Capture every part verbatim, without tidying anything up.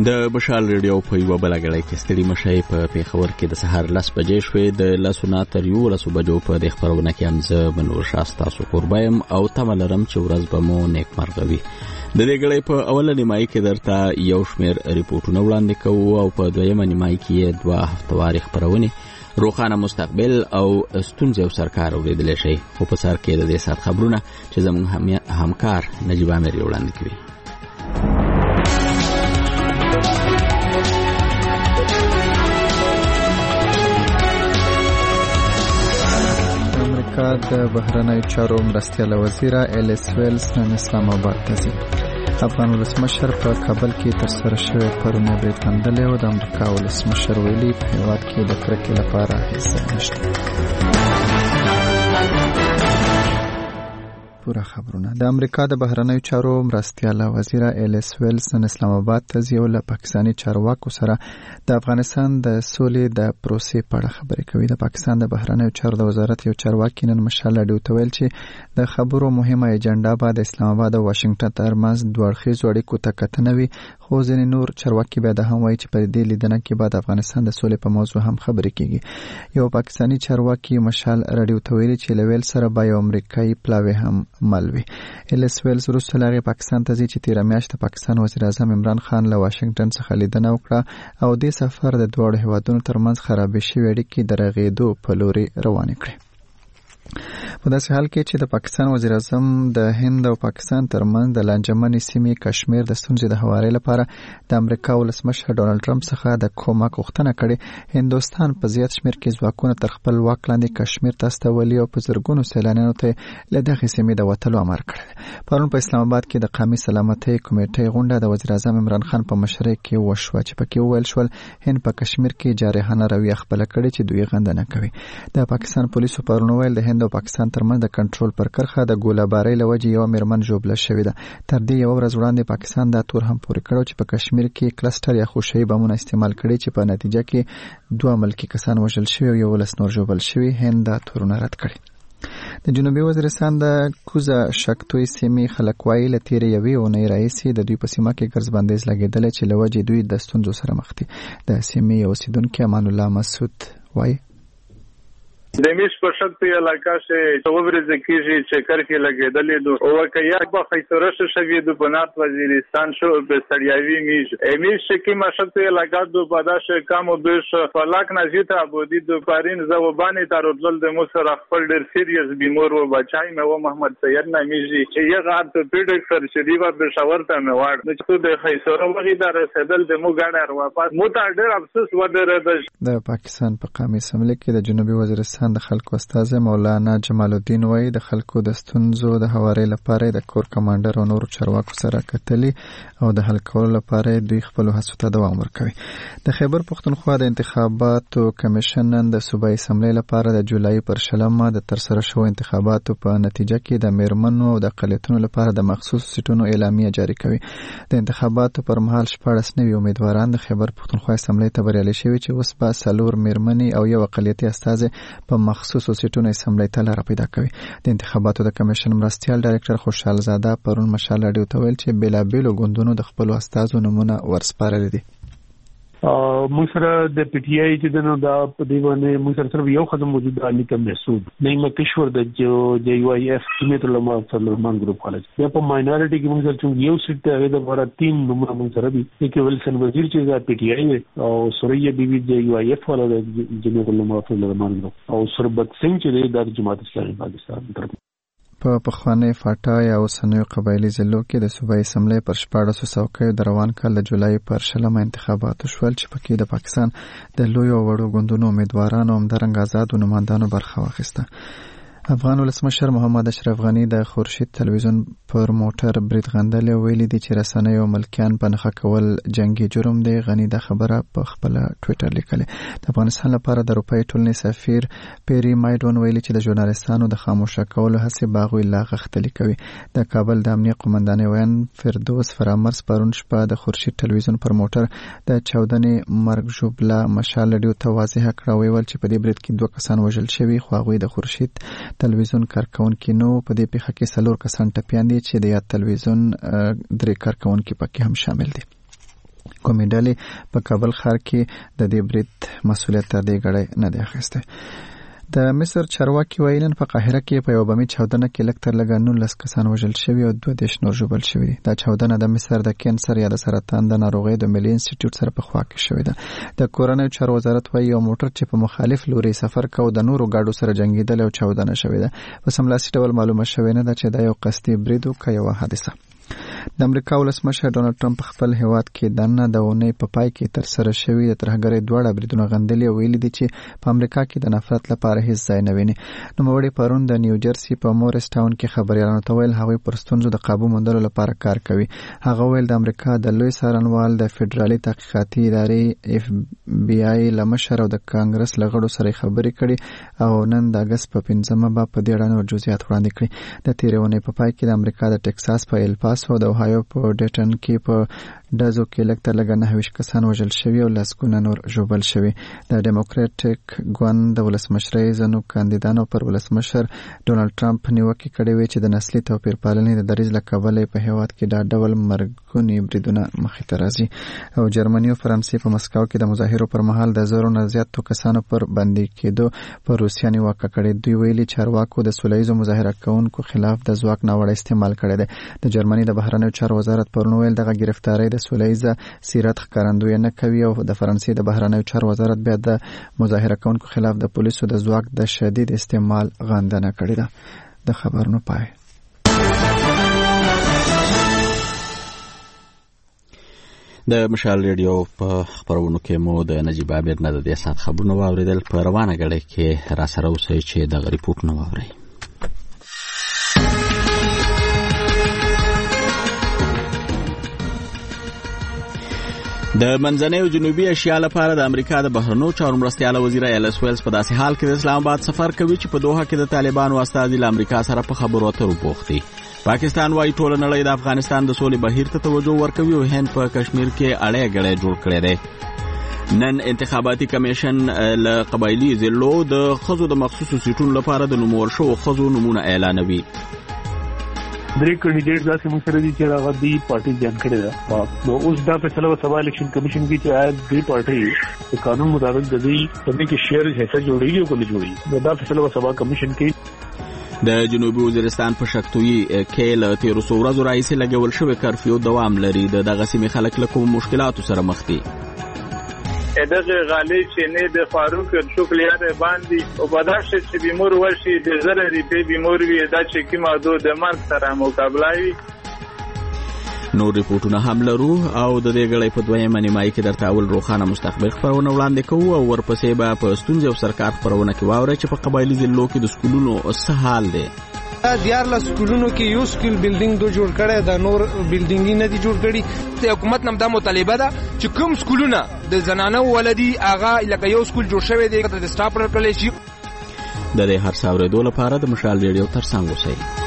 د مشال ریډیو په یوه بله ګړۍ کې ستړي مشئ په پېښور کې د سهار لس بجې شوې. د لسو نه تر یولسو بجو په دې خپرونه کې هم زه منور شاه ستاسو کوربه یم او تمه لرم چې ورځ به مو نیکمرغه وي. د دې ګړۍ په اوله نیمایي کې درته یو شمېر ریپورټونه وړاندې کوو او په دویمه نیمایي کې یې دوه هفتوارې خپرونې روښانه مستقبل او ستونزې او سرکار اورېدلی شئ. خو په سر کې د دې ساعت خبرونه چې زموږ همکار نجیب عامر یې وړاندې کوي. د بهرنیو چارو مرستیال وزیر الیس ویلز نن اسلام آباد ته ځي. افغان ولسمشر په کابل کې تر سره شوی پرونه برید غندلی او د امریکا ولسمشر ویلي په هیواد کې د کرکې لپاره هیڅ نشته. پورا خبرونه. د امریکا د بهرنیو چارو مرستیال وزیر الیس ویلز نن اسلام آباد ته ځي او له پاکستاني چارواکو سره د افغانستان د سولې د پروسې په اړه خبرې کوي. د پاکستان د بهرنیو چارو د وزارت یو چارواکي نن مشال راډیو ته ویل چې د خبرو مهمه ایجنډا به د اسلام آباد او واشنگټن ترمنځ دوه اړخیزو اړیکو ته کتنه وي. خو ځینې نور چارواکي بیا د هم وایي چې په دې لیدنه کې به د افغانستان د سولې په موضوع هم خبرې کیږي. یو پاکستاني چارواکي مشال راډیو ته ویلي چې له ویل سره به یو امریکایي پلاوی هم ملوي. الیس ویلز وروسته له هغې پاکستان ته ځي چې تېره میاشت د پاکستان وزیر اعظم عمران خان له واشنګټن څخه لیدنه وکړه او دې سفر د دواړو هیوادونو ترمنځ خرابې شوې اړیکې د رغېدو په لوري روانې کړې. په داسې حال کې چې د پاکستان وزیر اعظم د هند او پاکستان ترمنځ د لانجمنې سیمې کشمیر د ستونزې د هواري لپاره د امریکا ولسمشر ډونالډ ټرمپ څخه د کومک غوښتنه کړې، هندوستان په زیات شمېر کې ځواکونه تر خپل واک لاندې کشمیر ته استولي او په زرګونو سیلانیانو ته له دغې سیمې د وتلو امر کړی. پرون په اسلام آباد کې د قومي سلامتۍ کمیټې غونډه د وزیر اعظم عمران خان په مشرۍ کې وشوه چې پکې وویل شول هند په کشمیر کې جارحانه رویه خپله کړې چې دوی غندنه کوي. د پاکستان پولیسو پرون وویل د هند او پاکستان ترمنځ د کنټرول پر کرښه د ګولهبارۍ له وجې یوه میرمن ژوبله شوې ده. تر دې یوه ورځ وړاندې پاکستان دا تور هم پورې کړی چې په کشمیر کې کلسټر یا خوشه‌ای بمونه استعمال کړي چې په نتیجه کې دوه ملکي کسان وژل شوي او یولس نور ژوبل شوي. هند دا تورونه رد کړي. د جنوبي وزیرستان د کوزه شکتوی سیمې خلک وایي له تېرې یوې اونۍ راهیسې د دوی په سیمه کې ګرځ بندیز لګېدلی چې له وجې دوی د ستونزو سره مخ دي. د سیمې یو اوسېدونکی امان الله مسعود وایي د میش په شکل علاقه چې څوورځ کېږي چې کرکې لګېدلې دو او کیا په خیسرش شوی د بنات وزیرستان شو به سړیاوي میش امیش کې مشکل علاقه دو پداش کم او بیش فلاک نزیت ابودی دو پارین زوبانی ترودل د مصر خپل ډیر سیریس بیمار و بچای مې و محمد سید نمیجی چې یو غات پیډک سر شریفه به شاورته مې واړ نو چې د خیسر وغي در رسیدل د مو ګاډر واپس مو ته ډیر افسوس ودره. د پاکستان په قومي اسمبلی کې د جنوبي وزیرستان د خلکو استازی مولانا جمال الدین وایي د خلکو د ستونزو د هواري لپاره د کور کمانډر او نورو چارواکو سره کتلي او د حل کولو لپاره دوی خپل هڅو ته دوام ورکوي. د خیبر پښتونخوا د انتخاباتو کمیشن نن د صوبایي اسمبلی لپاره د جولای پر شلمه د ترسره شوو انتخاباتو په نتیجه کې د میرمنو او د اقلیتونو لپاره د مخصوص سیټونو اعلامیه جاری کوي. د انتخاباتو پر مهال شپاړس نوي امیدواران د خیبر پښتونخوا اسمبلی ته بریالي شوي چې اوس به څلور میرمنې او یو اقلیتي استازی په مخصوصو سیټونو اسمبلی ته لاره پیدا کوي. د انتخاباتو د کمیشن مرستیال ډایرکټر خوشحال زاده پرون مشال راډیو ته ویل چې بیلابیلو ګوندونو د خپلو استازو نومونه ورسپارلي دي. موږ سره د پی ټی آی چې دنو دا په دی باندې موږ سره صرف یو خدمت موجود دی نیکم محسوب نیمه کشور د جو جی یو ای اف جمعیت العلماء سلمان ګروپ کالج یا په ماینورټي کې موږ سره یو سیټ ته هغه د ورا تین نمبر موږ سره دي کې ولسن وزیر چې د پی ټی آی او سوریه بیبي جی یو ای اف والا د جمعیت العلماء سلمان ګروپ او سربت سنگ چې د جماعت اسلامي پاکستان تر په پخوانی فاټا یا اوسنیو قبایلي ضلعو کې د صوبایي اسمبلی پر شپاړسو څوکیو د روان کال د جولای پر شلمه انتخاباتو شول چې پکې د پاکستان د لویو او وړو ګوندونو امیدوارانو همدارنګه آزادو نمایندانو برخه واخیسته. افغان ولسمشر محمد اشرف غنی د خورشید تلویزیون پر موټر برید غندلی ویلي دي چې رسنیو او ملکیان په نښه کول جنګي جرم دی. غنی د خبره په خپل ټویټر لیکلې. د افغانستان لپاره د اروپای ټولنې سفیر پیری مایډون ویلي چې د ژورنالیستانو د خاموشه کولو هڅې به هغوی لا غښتلي کوي. د کابل د امنیه قومندانې ویان فردوس فرامرز پرون شپه د خورشید تلویزیون پر موټر د چاودنې مرګ ژوبله مشال راډیو ته واضحه کړه. ویل چې په دې برید کې دوه کسان وژل شوي خو هغوی د خورشید تلویزیون کارکونکي نو. په دې پیښه کې څلور کسان ټپیان دي چې د یاد تلویزیون درې کارکونکي پکې هم شامل دي. کومې ډلې په کابل ښار کې د دې برید مسؤلیت تر دې غړی نه دی اخیستی. د مصر چارواکي وایي نن په قاهره کې په یو بمي چاودنه کې لږ تر لږه نولس کسان وژل شوي او دوه دېرش نور ژوبل شوي دي. دا چاودنه د مصر د کینسر یا د سرطان د ناروغیو د ملي انسټیټیوټ سره په خوا کې شوې ده. د کورنیو چارو وزارت وایي یو موټر چې په مخالف لوري سفر کوي د نورو ګاډو سره جنګېدل او چاودنه شوې ده. په سملاسي ډول معلومه شوې نه ده چې دا یو قصدي برید و که یوه حادثه. د امریکا ولسمشر ډونالد ټرمپ خپل هیواد کې دنه د اونۍ په پای کې تر سره شوی د ترهګرۍ دواړه بریدونه غندلي او ویلي دي چې په امریکا کې د نفرت لپاره هیڅ ځای نه ویني. نوموړي پرون د نیو جرسي په مورس ټاون کې خبريالانو ته ویل هغوی پر ستونزو د قابو موندلو لپاره کار کوي. هغه ویل د امریکا د لوی څارنوال د فدرالي تحقیقاتي ادارې اف بی آی له مشر او د کانګرس له غړو سره خبرې کړي او نن د اګست په پنځمه به په دې اړه نور جزئیات وړاندې کړي. د تېرې اونۍ په پای کې د امریکا د ټکساس په ایل پاسو او د اوهایو په ډیټن کې په ډزو کې لږ تر لږه نهه ویشت کسان وژل شوي او لسګونه نور ژوبل شوي. د ډیموکراټیک ګوند د ولسمشرۍ ځینو کاندیدانو پر ولسمشر ډونالد ټرمپ نیوکې کړې وې چې د نسلي توپیر پالنې د دریځ له کبله په هیواد کې دا ډول مرګوني بریدونه مخې ته راځي. او جرمني او فرانسې په مسکو کې د مظاهرو پر مهال د زرو نه زیاتو کسانو پر بندي کېدو پر روسیا نیوکه کړې. دوی ویلي چارواکو د سوله ییزو مظاهره کوونکو خلاف د ځواک ناوړه استعمال کړی دی. د جرمني د بهرنیو چارو وزارت پرون ویل دغه گرفتاری د سوله ییزه سیرت ښکارندویي نه کوي او د فرانسې د بهرنیو چارو وزارت بیا د مظاهره کوونکو خلاف د پولیسو د ځواک د شدید استعمال غندنه کړې ده. د خبرونو پای. د مشال ریډیو په خبرونو کې مو د نجیب عامر نه د دې سات خبرونه واوریدل. په روانه غړي کې را سره اوسئ چې د ریپورت نو واورئ. د منځنۍ او جنوبي ایشیا لپاره د امریکا د بهرنیو چارو مرستیاله وزیر ایلس ویلز په داسې حال کې د اسلام آباد سفر کوي چې په دوحه کې د طالبانو استازي له امریکا سره په خبرو اترو بوخت دي. پاکستان وايي ټول نړۍ د افغانستان د سولې بهیر ته توجه ورکوي او هند په کشمیر کې اړه غړې جوړ کړې ده. نن انتخاباتي کمیشن له قبایلی ضلعو د خزو د مخصوصو سیټونو لپاره د نومور شو خزو نمونه اعلانوي. درې کینډیډیټ داسې موږ سره دي چې هغه دی پارټي ځان کړی ده. نو اوس دا فیصله سبا الیکشن کمیشن کې چې آیا دې پارټي د قانون مطابق د دې په کې شیر حصہ جوړیږي او نه جوړیږي. دا فیصله سبا کمیشن کې. د جنوبي وزیرستان په شکتوي کې له تیرو څو ورځو راهیسې لګول شوی کرفیو دوام لري. د دغه سیمې خلک له کوم مشکلاتو سره مخ دي. دغه غالي چې نه د فاروق شکلیار باندې او بداشه چې بیمور وشي د زره ریپی بیمور وي دا چې کی ماده د مرګ سره مقابله وي. نور ریپورتونه هم لرو او د دې غړې په دویمه نیمایي کې درته اول روخانه مستقبل خبرونه وړاندې کوو او ورپسې به په ستونزې او سرکار خبرونه کې واورئ چې په قبایلی ضلعو کې د سکولونو څه حال دی. دیارلس سکولونو کې یو سکول بلډینګ دو جوړ کړي دا نور بلډینګ نه دي جوړ کړي. د حکومت نم دا مطالبه ده چې کوم سکولونه د زنانه ولدي اغا لکه یو سکول جوړ شوی دی د سټاپ ورکړل شي. د دې هر څاورې دوه لپاره د مشال ریډیو ترڅنګ اوسئ.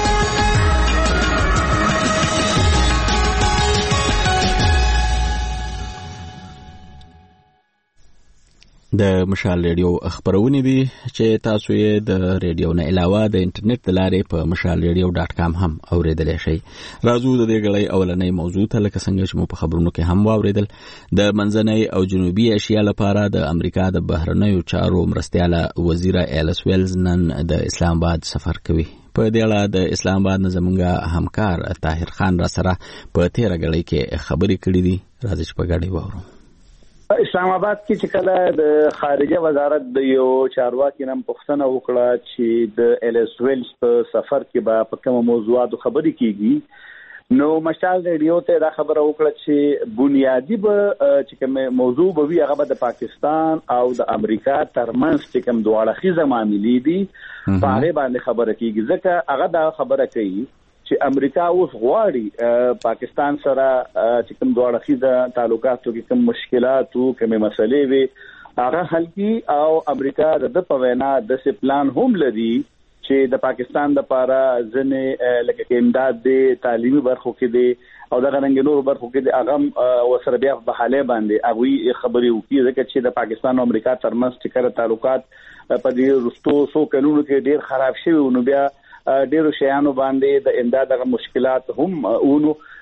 د مشال ریډیو خبرونه دي چې تاسو یې د ریډیو نه علاوه د انټرنیټ د لارې په مشال ریډیو ډاټ کام هم اوریدلی شئ. راځو د دې غړې اولنۍ موضوع ته لکه څنګه چې مو په خبرونو کې هم واوریدل. د منځنۍ او جنوبي ایشیا لپاره د امریکا د بهرنیو چارو مرستیاله وزیر ایلس ویلز نن د اسلام آباد سفر کوي. په دې اړه د اسلام آباد نه زموږ همکار طاهر خان را سره په تیره غړې کې خبرې کړې دي. راځي چې په ګډه واورو. اسلام آباد کې چې کله د خارجه وزارت د یو چارواکي نن پوښتنه وکړه چې د ایلس ویلز په سفر کې به په کوم موضوعاتو خبرې کیږي نو مشال ریډیو ته دا خبره وکړه چې بنیادی به چې کوم موضوع به وي هغه د پاکستان او د امریکا ترمنځ چې کوم دواړه خيزه معاملې دي په هغه باندې خبره کیږي. ځکه هغه دا خبره کوي چې امریکا اوس غواړي پاکستان سره چې کوم دوه اړخیزه تعلقاتو کې کوم مشکلات او کوم مسلې وي هغه حل کړي او امریکا د په وینا د سی پلان هم لري چې د پاکستان لپاره ځنې لکه امداد دی تعلیمي برخو کې دی او د غننګ نور برخو کې دی هغه وسره بیا په حاله باندې هغه خبرې وکړي ځکه چې د پاکستان او امریکا ترمنځ چې کړه تعلقات په دې رستو سو کلونو کې ډیر خراب شوي نو بیا ډیرو شیانو باندې د امداد غو مشکلات هم ونو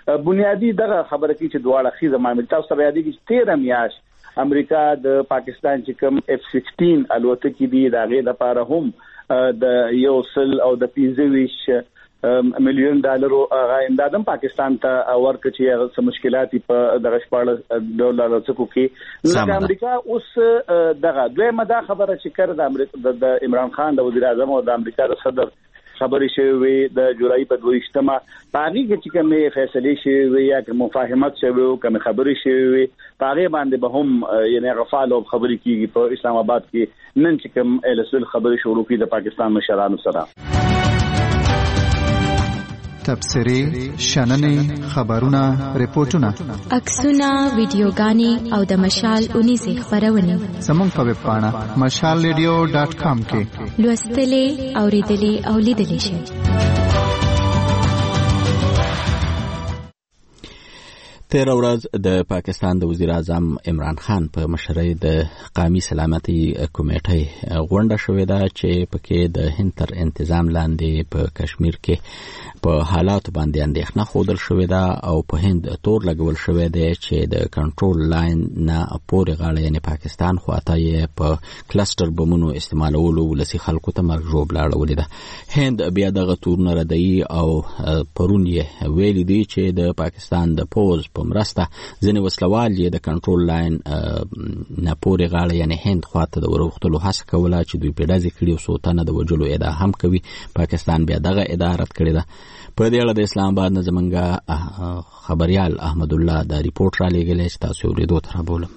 بنیادی دغه خبره کې چې دواړه خيزه معاملې تاسو سره یادېږي چې تیره میاشت امریکا د پاکستان چې کوم اف سیکسټین الوتکې دي دا غي لپاره هم د یو سل او د پنځه ویشت مليون ډالر غا امدادم پاکستان ته ورکړي چې څه مشکلات په دغه شپږ ډالر څخه کې نو امریکا اوس دغه دویمه دا خبره چې کړ د امریکا د عمران خان د وزیر اعظم او د امریکا د صدر خبرې شوی د جولای په دویشتمه باندې چې کومه فیصله شوی یا کوم مفاهمت شوی او کوم خبرې شوی هغه باندې به هم یعنی غفال او خبرې کیږي په اسلام آباد کې نن چې کوم الاسل خبرې شروع کړي د پاکستان مشرانو سره تبصری شننې خبرونه ریپورتونه عکسونه ویډیوګانې او د مشال اونیزه خبرونه زموږ په ویب پاڼه مشال ریډیو ډاټ کام کې لوستلې اوریدلې او لیدلې شئ. تیر ورځ د پاکستان د وزیر اعظم عمران خان په مشرۍ د قومي سلامتي کمیټې غونډه شوې ده چې پکې د هند تر انتظام لاندې په کشمیر کې په حالات باندې اندېښنه خوندل شوې ده او په هند تور لګول شوې ده چې د کنټرول لاین نه پورې غاړه یعنی پاکستان خواته یې په کلستر بمونو استعمالولو ولسی خلکو ته مرګ جوړ لاړولې ده. هند بیا دغه تورونه ردی او پرون یې ویلي دي چې د پاکستان د پوز مرسته ځنې وسلوال یې د کنټرول لاین نه پورې غاړه یعنی هند خواته د ورغتلو هڅه کوله چې دوی پیډازي کړي او سوتنه د وجلو ادعا هم کوي. پاکستان بیا دغه ادعا رد کړې ده. په دې اړه د اسلام آباد نه زمونږ خبريال احمد الله دا ریپورت را لېږلی چې تاسو ورېدو ته رابولم.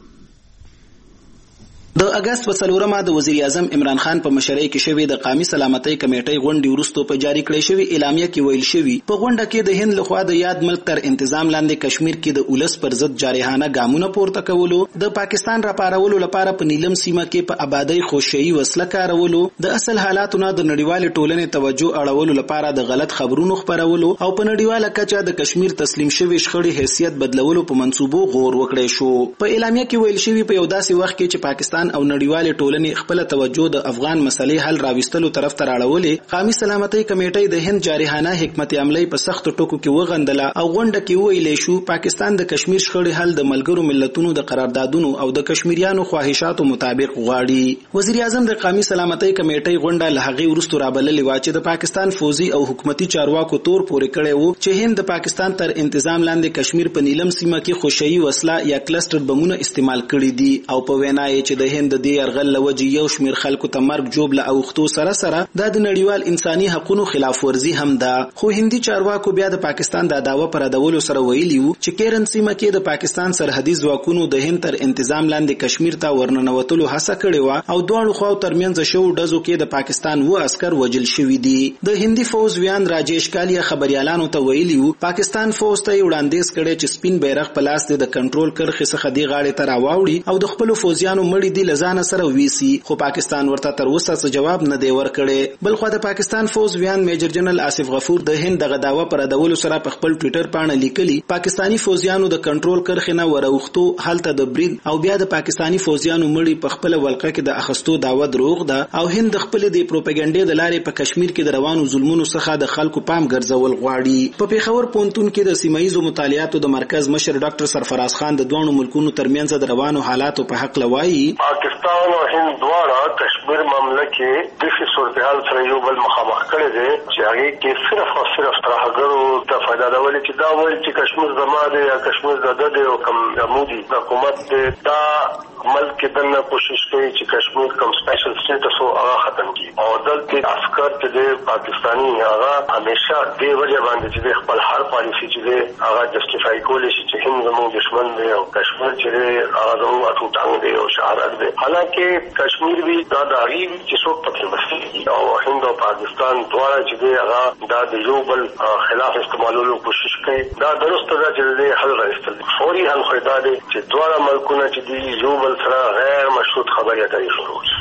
د اگست په څلورمه د وزیر اعظم عمران خان په مشرۍ کې شوې د قومي سلامتۍ کمیټې غونډې وروسته په جاری کړې شوې اعلامیه کې ویل شوی په غونډه کې د هند لخوا د یاد ملک تر انتظام لاندې کشمیر کې د اولس پر ضد جارحانه ګامونه پورته کولو، د پاکستان را پارولو لپاره په نیلم سیمه کې په آبادی خوشي وسله کارولو، د اصل حالاتونو د نړیوال ټولنې توجه اړولو لپاره د غلط خبرونو خپرولو او په نړیواله کچه د کشمیر تسلیم شوی شخړې حیثیت بدلولو په منسوبو غور وکړي شو. په اعلامیه کې ویل شوی په یو داسې وخت کې چې پاکستان او نړیوال ټولنې خپل توجه د افغان مسلې حل راوستلو طرف ته راړولې، قومي سلامتۍ کمیټې د هند جارحانه حکمت عملی په سخت ټکو کې وغندله او غونډه کې ویلې شو پاکستان د کشمیر شخړې حل د ملګرو ملتونو د قراردادونو او د کشمیریانو خواهشاتو مطابق غواړي. وزیر اعظم د قومي سلامتۍ کمیټې غونډه له هغې وروسته رابللې وه چې د پاکستان فوزي او حکومتي چارواکو تور پورې کړی وو چې هند د پاکستان تر انتظام لاندې کشمیر په نیلم سیمه کې خوشي وسله یا کلسټر بمونه استعمال کړي دي او په وینا یې چې د هند د یرغل لوجه یو شمیر خلکو ته مرګ جوړ له اوختو سره سره د نړیوال انساني حقوقو خلاف ورزي هم ده. خو هندي چارواکو بیا د پاکستان د داوا پر ادولو سره ویلي وو چې کیرن سیمه کې د پاکستان سرحدي ځواکونو د هند تر انتظام لاندې کشمیر ته ورننوتلو هڅه کړې و او دوه خو ترمنځ شو ډزو کې د پاکستان و عسكر وجل شوی دي. د هندي فوز ویان راجیش کالیا خبريالانو ته ویلي وو پاکستان فوز ته وړاندیز کړي چې سپین بیرغ په لاس د کنټرول کرخه څخه دی غاړې ته راوړي او د خپل فوزیانو مړي دي لزان سره ویسي، خو پاکستان ورته تر اوسه څه جواب نه دی ورکړی. بل خو د پاکستان فوز ویان میجر جنرال آصف غفور د هند دغه داوا پر ادولو سره په خپل ټوئیټر باندې لیکلي پاکستانی فوزیانو د کنټرول کرخه نه وروختو حالت د برید او بیا د پاکستانی فوزیانو مړي په خپل ولقه کې د اخستو داوا دروغ ده او هند خپل د پروپاګاندا د لارې په کشمیر کې د روانو ظلمونو څخه د خلکو پام ګرځول غواړي. په پیښور پونتون کې د سیمایي مطالعاتو د مرکز مشر ډاکټر سرفراز خان د دوه ملکونو ترمنځ د روانو حالاتو په حق لوایي پاکستان او هند دواړه کشمیر معاملې کې د څه صورتحال سره یو بل مخامخ کړي دي چې هغه کې صرف او صرف ترهګرو ته فائدہ دا ولې چې دا وایي چې کشمیر زموږ دی یا کشمیر زده دی او کوم زموږ حکومت دی دا ملک کې دنه کوشش کوي چې کشمیر کوم سپیشل سټیټس او هغه ختم کړي او دلته عسكر چې پاکستانی هغه همیشه د وجه باندې چې خپل هر پالیسی چې هغه جسټیفای کولی شي چې هند زموږ دشمن دی او کشمیر چې هغه زموږ اټو ټانګ دی او شهادت دی. حالانکه کشمیر بھی دا داغي چې څوک پکې مسئله او هند او پاکستان دواړه چې هغه دا د یو بل خلاف استعمالولو کوشش کوي دا درسته ده چې حل راځي. فوري حل خو دا دی چې دواړه ملکونه چې دی یو بل سره غیر مشروط خبرې اترې شروع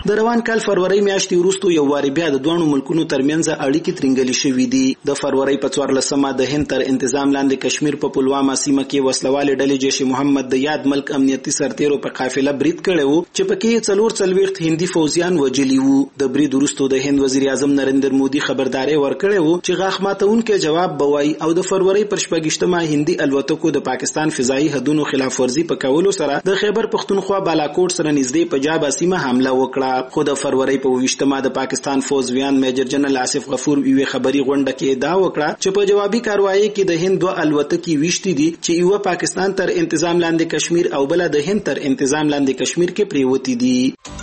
د روان کال فروری میاشتې وروسته یو واري بیا د دوه ملکونو ترمنځ اړیکې ترنګلې شوې دي. د فروری په څوارلسمه د هند تر انتظام لاندې کشمیر په پلوامه سیمه کې وسلوالې ډلې جیش محمد د یاد ملک امنیتي سرتیرو په قافله برید کړی و چې پکې څلور څلوېښت هندي فوجیان وژلي وو. د برید وروسته د هند وزیر اعظم نریندر مودي خبرداري ورکړې و چې غاښ ماتونکي جواب بوي او د فروری پر شپږشتمه هندي الوتکو د پاکستان فضایي حدودو خلاف ورزي په کولو سره د خیبر پختونخوا بالاکوټ سره نږدې پنجاب سیمه حمله وکړه. خو د فروری په ویشتمه د پاکستان فوجویان میجر جنرال آصف غفور یو خبري غونډه کې ادعا وکړه چې په جوابي کاروایی کې د هند دوه الوتکې ویشتي دي چې یو پاکستان تر انتظام لاندې کشمیر او بل د هند تر انتظام لاندې کشمیر کې پریوتی دي.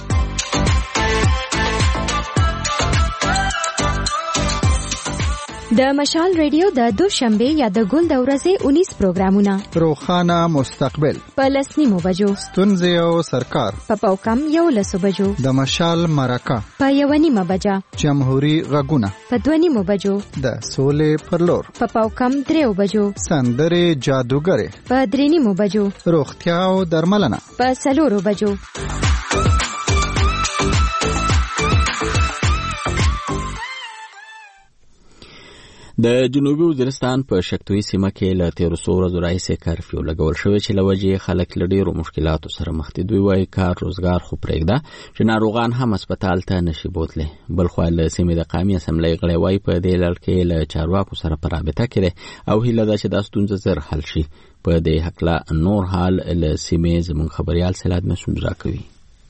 د مشال ریډیو د دوشنبه یا د ګل د ورځې اونیس پروګرامونه روخانه مستقبل په لسنیمو بجو ستونزې او سرکار په پاوکم یو لسو بجو د مشال مرکه په یو نیمه بجا جمهوری غږونه په دوه نیمو بجو د سولې پر لور په پاوکم دریو بجو سندرې جادوګرې په درې نیمو بجو روغتیا او درملنه په څلورو بجو. د جنوبي وزیرستان په شکتوي سیمه کې له تیرو څو ورځو راهیسې کرفیو لګول شوی چې له وجې خلک له ډېرو مشکلاتو سره مخ دي. دوی وایي کار روزګار خو پرېږده چې ناروغان هم هسپتال ته نشي بوتلی. بلخوا له سیمې د قومي اسمبلۍ غړی وایي په دې لړ کې له چارواکو سره په رابطه کې دی او هیله ده چې دا ستونزه زر حل شي. په دې هکله نور حال له سیمې زموږ خبریال سلاد مسعود راکوي.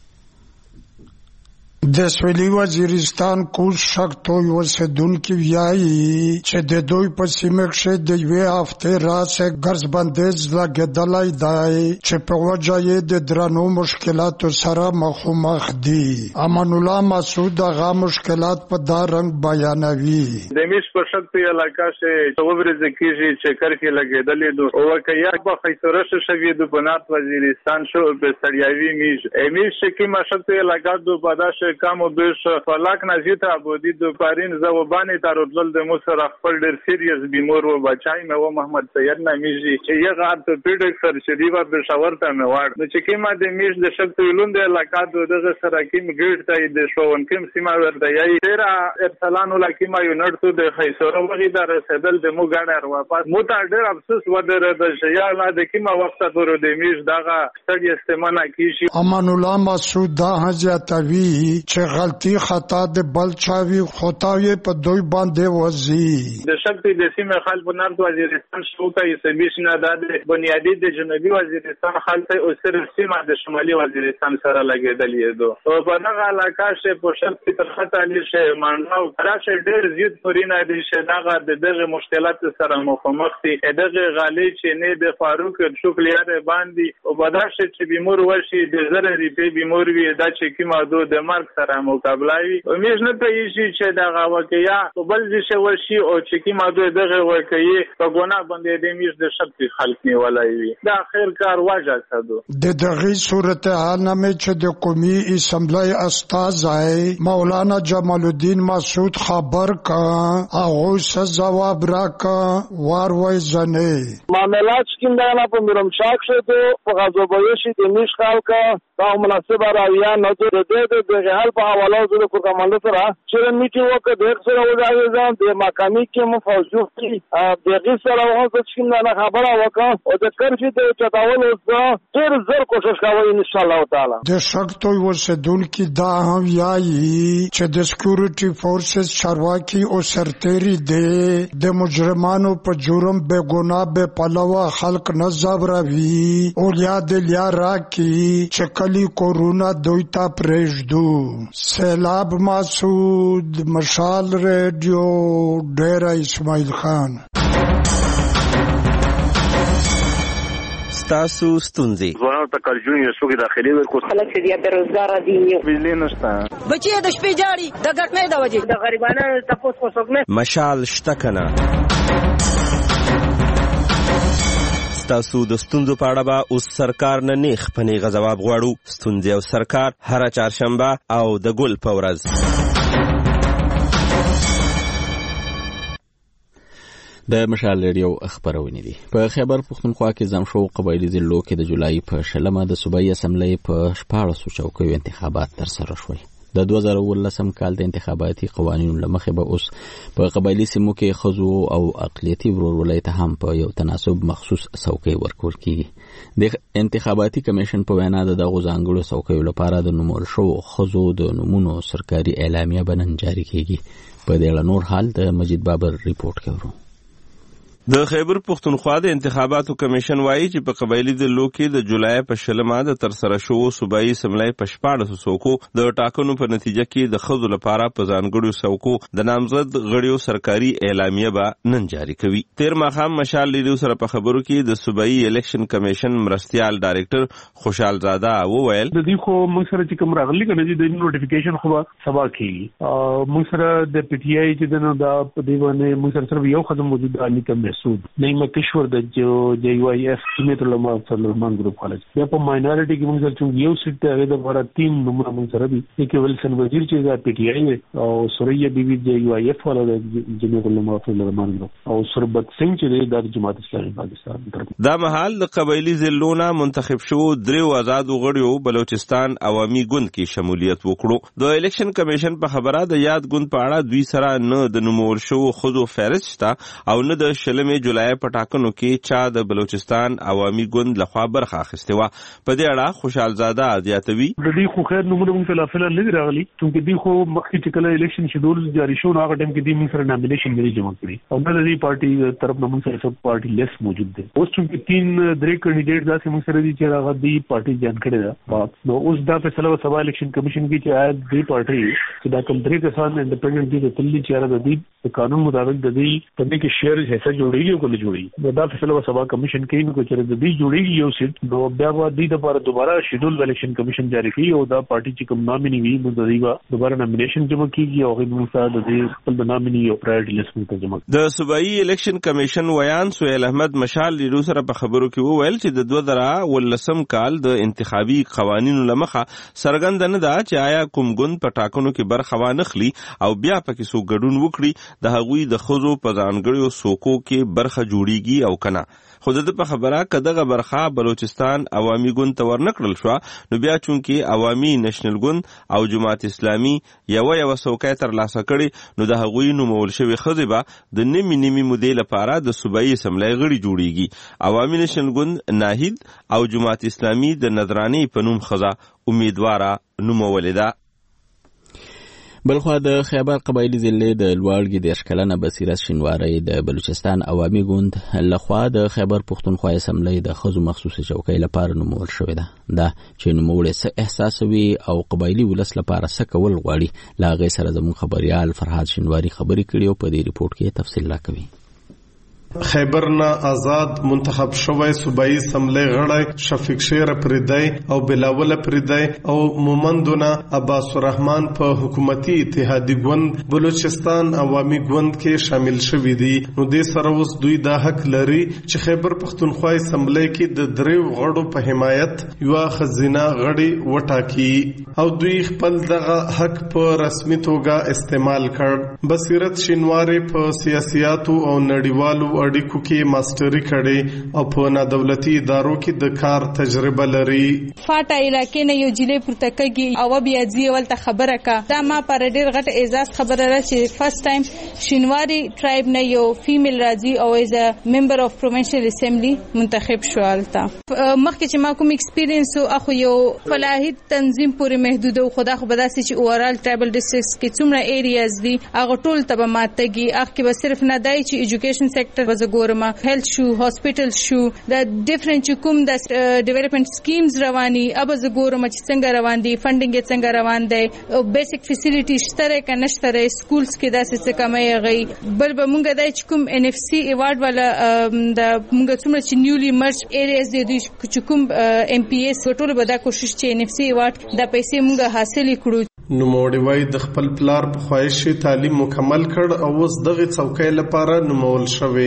د سویلي وزیرستان کوز شکتوی اوسیدونکي وایي چې د دوی په سیمه کې د یوې هفتې راهیسې ګرځ بندیز لګېدلی دی چې په وجه یې د درنو مشکلاتو سره مخامخ دي. امان الله مسعود هغه مشکلات په دا رنګ بیانوي. د میش په شکتوی علاقه کې څو ورځې کېږي چې کرفیو لګېدلې ده او وکیا په خیسورش شوی د بنات وزیرستان شو به سړیاوي میش میش کې ما شکتوی علاقه دو پداش کامو بیش فلاک نزیت عبودی دو پارین زوبانی تارودل د مصر خپل ډیر سیریس بیمور و بچای مې و محمد سید نامیجی چې یغه ارتوپیډک سرجری و پېښور ته مې واړ نو چې کیما د میش د شکتوی لوند علاقه دغه سره کیم ګډ ته د شوون کیم سیما ورته یی تیرا ارسلان لکیما یونټ تو د خیسور وغی در رسیدل د مو ګاډر واپس مو ته ډیر افسوس و در د شیا لا د کیما وخت پر د میش دغه ستړي استعمال کیږي. امان الله مسعود دا حاجتوی چې غلطی خطا د بل چاوي خدای په دوی باندې وځي. د شکتوی د سیمه خلک په نارت وزیرستان شوکه یې نه د بنیادی د جنوبي وزیرستان خلک او سر سیمه د شمالي وزیرستان سره لګیدلې دي او په دغه علاقه کې په شکتوی تر خطا لشه منډاو راشه ډېر زیات پورینه دي چې دغه د دغه مشکلات سره مخامخ دي. دغه غالي چې نه د فاروق شکلیار باندې او بداشه چې بیمور وشي د زره ری بیمور وي دا چې کیما دو د مرګ سره مقابله وي. امیش نه پېږي چې دغه واقعیا په بل ځای وشي او چې کیما دوی دغه واقعي په ګناه باندې د میش د شپې خلک نیولای وي. دا خیر کار واجه کړو. د دغه صورتحال نه چې د قومي اسمبلی استاد مولانا جمال الدین مسعود خبر کا هغه جواب راکا وار وای زنه معاملات څنګه په میرمشاک شته په غزوبایشي د میش خلک دا مناسبه راویا نه د دې د حل په حواله د کمانډو سره چې میټي وکړ د سره وځي ځان د مقامی کې مفوجو کې د غي سره وه چې نه خبره وکړه او د کرفي د چتاول اوس ډیر زر کوشش کوي ان شاء الله تعالی. د شکتوی اوسیدونکي دا هم یایي چې د سکیورټي فورسز چارواکي او سرتيري دي د مجرمانو په جرم به ګناه به پلوه خلق نه زبروي او یاد لیا راکي چې کلی کورونا دوی ته پرېږدو. سیلاب مسعود مشال ریڈیو ډیرا اسماعیل خان. تاسو ستونزې ځوانانو ته کارجونی سوګي داخلي ورکو خلک چې بې روزګار دي بجلی نشته بچي د شپې جاړي د ګټنې د وجې د غریبانو تاسو کو څوک مشال شته کنه تاسو د ستونزو په اړه به اوس سرکار نه نیخ په نیغه ځواب غواړو. ستونزې او سرکار هره چهارشنبه او د ګل په ورځ. د مشال ریډیو خبرونه دي. په خیبر پختونخوا کې زمشو قبایلی ضلعو کې د جولای په شلمه د صوبایي اسمبلی په شپاړسو چوکیو انتخابات ترسره شول. د دوه زره اوولسم کال د انتخاباتي قوانینو له مخې به اوس په قبایلي سیمو کې ښځو او اقلیتي ورورولۍ ته هم په یو تناسب مخصوص څوکۍ ورکول کیږي. د انتخاباتي کمیشن په وینا د دغو ځانګړو څوکیو لپاره د نومول شوو ښځو د نومونو سرکاري اعلامیه به نن جاري کیږي. په دې اړه نور حال د مجید بابر ریپورت کوي. د خیبر پختونخوا د انتخاباتو کمیشن وایي چې په قبایلي ضلعو کې د جولای په شلمه د ترسره شوو صوبایي اسمبلۍ په شپاړسو څوکو د ټاکنو په نتیجه کې د ښځو لپاره په ځانګړو څوکو د نامزد غړیو سرکاري اعلامیه به نن جاري کوي. تیر ماښام مشال لیدو سره په خبرو کې د صوبایي الیکشن کمیشن مرستیال ډایرکټر خوشحال زاده وویل د دې خو موږ سره چې کوم راغلي کنه چې د نوټیفیکیشن خو سبا کیږي. موږ سره د پی ټی آی چې د دا په دی باندې موږ سره صرف یو خدمت موجود دی نیکم محسود نعیم کشور د جو جے یو آئی ایف سمیت علماء سلمان گروپ کالج یا په ماینورټي کې موږ سره چې یو سیټ ته هغه د لپاره تین نمبر موږ سره دي کې ولسن وزیر چې دا پی ټی آی او سوریا بیبي جے یو آئی ایف والا د جمعیت علماء سلمان گروپ او سربت سنگ چې د جماعت اسلامي پاکستان. دا مهال د قبایلی ضلعونو منتخب شو دریو آزاد غړیو بلوچستان عوامي ګوند کې شمولیت وکړو. د الیکشن کمیشن په خبره د یاد ګوند په اړه دوی سره نه د نومول شو خودو فهرست شته او نه د شلمې جولای په ټاکنو کې چا د بلوچستان عوامي ګوند لخوا برخه اخیستې وه. په دې اړه خوشحال زاده زیاتوي د دې خو خیر نومونه موږ ته فعلا نه دي راغلي چې دې خو مخکې چې کله الیکشن شیډول جاري شو هغه ټایم کې دې موږ سره نامینیشن نه جمع کړي او د دې پارټي طرف نه موږ سره سب پارټي لیس موجود دي. اوس چې تین درې کینډیډیټ داسې موږ سره دي چې هغه دې پارټي جان کړي دا نو اوس دا فیصله سبا الیکشن کمیشن کې چې آیا دې پارټي چې دا کوم درې کسان انډیپندنٹ دي تللی چې هغه د دې قانون مطابق د دې په دې کې شیر حصہ جوړیږي او کله جوړیږي دا فیصله سبا کمیشن کوي نو چې د دې جوړیږي یو سیټ نو بیا به دې لپاره دوباره شیډول الیکشن کمیشن جاری کوي او دا پارټي چې کوم نامینی وي نو د دې دوباره نامینیشن جمع کیږي او هغه موږ د دې خپل نامینی او پرایورټي لیست ته جمع. د صوبایي الیکشن کمیشن ویان سهیل احمد مشال لیدو سره په خبرو کې وویل چې د دوه زره اوولسم کال د انتخابي قوانینو لمخه څرګند نه ده چې آیا کوم ګوند په ټاکنو کې برخه وانخلي او بیا پکې سو ګډون وکړي د هغوی د ښځو په ځانګړو څوکو کې برخه جوړیږي او کنه. خو د په خبره کداغه برخه بلوچستان عوامي ګوند ته ورنکړل شو نو بیا چونکې عوامي نېشنل ګوند او جماعت اسلامي یو یو څوکۍ تر لاسه کړي نو د هغوی نومول شوی ښځې به د نیمې نیمې مودې لپاره د صوبایي اسمبلۍ غړي جوړیږي. عوامي نېشنل ګوند ناهید او جماعت اسلامي د نظرانې په نوم ښځه امیدواره نومولې ده. بلخوا د خیبر قبایلی ضلع د لوړګي د اشکلنه بصیرت شینواری د بلوچستان عوامي ګوند لخوا د خیبر پختونخوا اسمبلی د ښځو مخصوصه چوکۍ لپاره نومول شوې ده. دا چې نوموړی څه احساسوي او قبایلی ولس لپاره څه کول غواړي له هغې سره زموږ خبریال فرهاد شینواری خبرې کړي او په دې ریپورټ کې تفصیل راکوي. خیبر نه آزاد منتخب شوی صوبایي اسمبلی غړی شفیق شیر پریدی او بلاول پریدی او مومندونه عباس الرحمن په حکومتي اتحادی ګوند بلوچستان عوامي ګوند کې شامل شوي دي. نو دې سره اوس دوی دا حق لري چې خیبر پختونخوا اسمبلی کې د دریو غړو په حمایت یو خزینه غړي وټاکي او دوی خپل دغه حق په رسمي توګه استعمال کړ. بصیرت شینواری په سیاسياتو او نړیوالو اړیکو کې ماستری کړي او په نادولتي ادارو کې د کار تجربه لري. فاټا علاقې نه یو جلې پورته کېږي او بیا ځي ولته خبره کا دا ما پر ډېر غټ اعزاز خبره را چې فرست ټایم شینواری ټرایب نه یو فیمیل راځي او ایز ا ممبر اف پروینشل اسمبلی منتخب شو الته. مخکې چې ما کوم ایکسپیرینس او خو یو فلاحي تنظیم پورې محدود او خدا خو بداسي چې اورال ټرایبل ډیسټرکټس کې څومره ایریاز دي هغه ټول ته ماتګي اخ کې به صرف نه دای چې ایجوکیشن سېکټر وزګورما هیلث شو هاسپټل شو د ډیفرنٹ کوم د ډیولپمنٹ سکیمز رواني اب زګورما چې څنګه روان دي فندینګ یې څنګه روان دی بیسیک فیسیلیټی شته کنه نشته سکولز کې داسې څه کمه غي بل به مونږ دای چې کوم ان اف سی ایوارډ والا د مونږ څومره چې نیولی مرج ایریاز دي چې کوم ام پی ایس ټول به دا کوشش چې ان اف سی ایوارډ د پیسې مونږ حاصل کړو. نو موړوي د خپل پلار په خواهش تعلیم مکمل کړ او اوس دغه څوکۍ لپاره نومول شوی.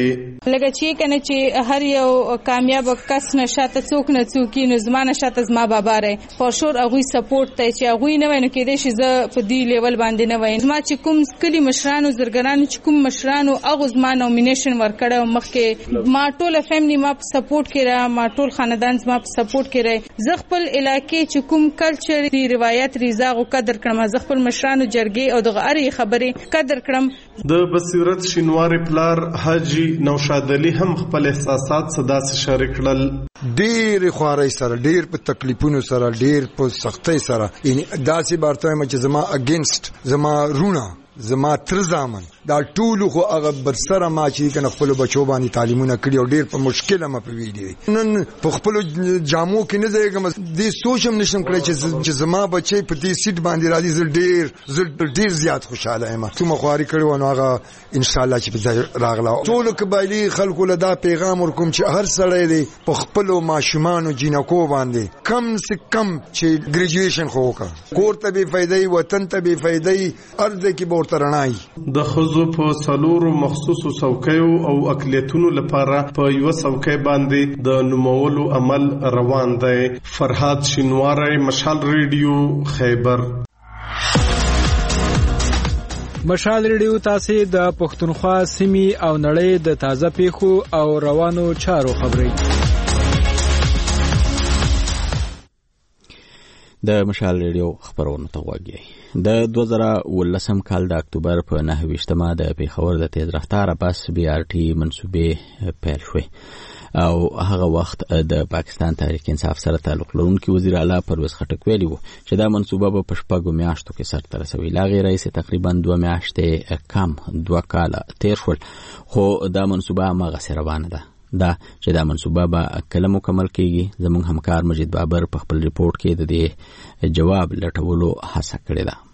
لکه چې کنه چې هر یو کامیاب کس نشاته څوک نه څوک نو زمانه شاته زما بابا رای فور شور هغه سپورټ ته چې هغه نه ویني کېدې شي ز په دی لیول باندې نه وای زما چې کوم کلی مشرانو زرګرانو چې کوم مشرانو هغه زما نومینیشن ورکړو مخکې ما ټول فیملی ما سپورټ کړه ما ټول خاندان زما سپورټ کړه ز خپل علاقې چې کوم کلچر دی روایت ریزاغ او قدر کړم ز خپل مشرانو جرګې او دغه اړې خبرې قدر کړم د بصیرت شینواری پلار حاجی نوشاد علي هم خپل احساسات صدا سره شریک کړل. ډېر خواري سره ډېر په تکلیفونو سره ډېر په سختۍ سره یعنی داسې بارته مې چې زما اگینست زما رونه زما تر زامن دا ټول خو هغه برسره ما چې کنه خپل بچو باندې تعلیمونه کړی او ډېر په مشکله ما په ویډیو نن په خپل جامو کې نه ځایګم دې سوچم نشم کړی چې زما بچي په دې سیټ باندې راځي زل ډېر زل ډېر زیات خوشاله یم ته مخواري کړو نو هغه ان شاء الله چې راغلا ټول قبایلی خلکو له دا پیغام ورکوم چې هر سړی دی په خپل ماشومان جنکو باندې کم سے کم چې ګریجویشن خو وکړه کور ته به فائدې وطن ته به فائدې ارزه کې ترنای د خزو په سلورو مخصوصو څوکیو او اقلیتونو لپاره په یو څوکۍ باندې د نومولو عمل روان دی. فرهاد شینواری، مشال ریډیو، خیبر. مشال ریډیو تاسو د پښتونخوا سیمې او نړۍ د تازه پیښو او روانو چارو خبري د مشال ریډیو خبرونه ته وګورئ. د دوه زره ولسم کال د اکتوبر په نهه ویشتمه د پیښور د تیز رفتار بس بي ار ټي منسوبې پیل شوې او هغه وخت د پاکستان تحریک انصاف سره تعلق لرونکي وزیر اعلی پرویز خټک ویلي وو چې دا منسوبه به په شپږو میاشتو کې سرته رسوي. لا غیر رئیس تقریبا دوه میاشتې کم دوه کاله تیر شول خو دا منسوبه هماغسې روانه ده. دا چې دا منسوبه به کله مکمل کیږي زموږ همکار مجید بابر په خپل ریپورت کې د دې جواب لټولو هڅه کړې ده.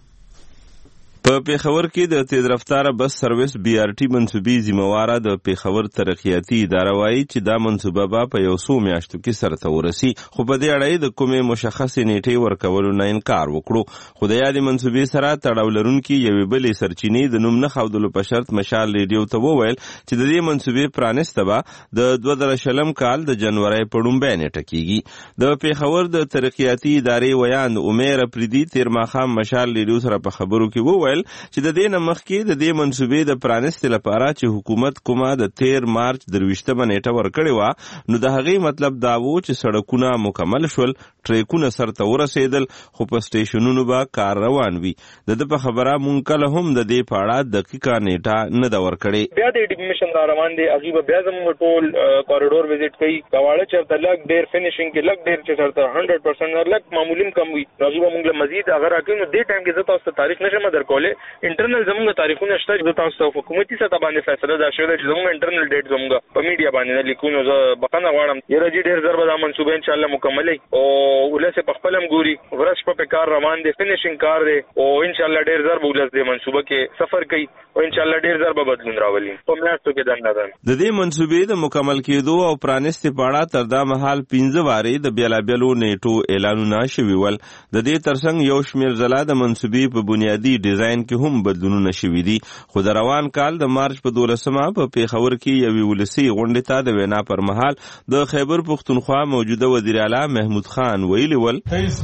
په پیښور کې د تیز رفتار بس سرویس بي ار ټي منسوبي ذمہواره د پیښور ترقیاتي اداره وایي چې دا منسوبه به په یو څو میاشتو کې سرته ورسي خو په دې اړه د کومې مشخصې نیټې ورکولو نه انکار وکړو. خو د یادې منسوبې سره تړاو لرونکي یوې بلې سرچینې د نوم نه ښودلو په شرط مشال ریډیو ته وویل چې د دې منسوبې پرانیسته به د دوه زره شلم کال د جنورۍ په لومړۍ نیټه کېږي. د پیښور د ترقیاتي ادارې ویاند عمر افریدي تېر ماښام مشال ریډیو سره په خبرو کې وویل چې د دې نه مخکې د دې منسوبې د پرانیستې لپاره چې حکومت کومه د تیر مارچ درویشتمه نیټه ورکړې وه نو د هغې مطلب دا و چې سړکونه مکمل شول، ټریکونه سرته ورسېدل خو په سټیشنونو به کار روان وي. د ده په خبره مونږ کله هم د دې په اړه دقیقه نیټه نه ده ورکړې. بیا د ډیمیشن را روان دی هغې به بیا زموږ ټول کوریډور وزټ کوي کواړه چېرته لږ ډېر فینیشنګ کې لږ ډېر چې چېرته هنډرډ پرسنټ لږ معمولي هم کم وي هغې به مونږ له مزید هغه راکوي. نو دې ټایم کې زه تاسو ته تاریخ نشم درکولی. انټرنل زموږ تاریخونه شته چې تاسو ته حکومتي سطح باندې فیصله دا شوې ده چې زموږ انټرنل ډیټ زموږ په میډیا باندې نه لیکو. نو زه بخښنه غواړم یاره جي ډېر زر به دا منصوبه انشاءالله مکملوي او ولس یې په خپل هم ګوري ورځ شپه پې کار روان دی فینیشنګ کار دی او انشاءالله ډېر زر به ولس دې منصوبه کې سفر کوي او انشاءالله ډېر زر به بدلون راولي په میاشتو کې دنده ده. د دې منصوبې د مکمل کېدو او پرانیستې په اړه تر دا مهال پنځه وارې د بېلابېلو نیټو اعلانونه شوي ول. د دې ترڅنګ یو شمېر ځله د منصوبې په بنیادي ډیزاین کې هم بدلونونه شوي دي. خو د روان کال د مارچ په دولسمه په پیښور کې یوې ولسي غونډې ته د وینا پر مهال د خیبر پښتونخوا موجوده وزیر اعلی محمود خان ویلي ول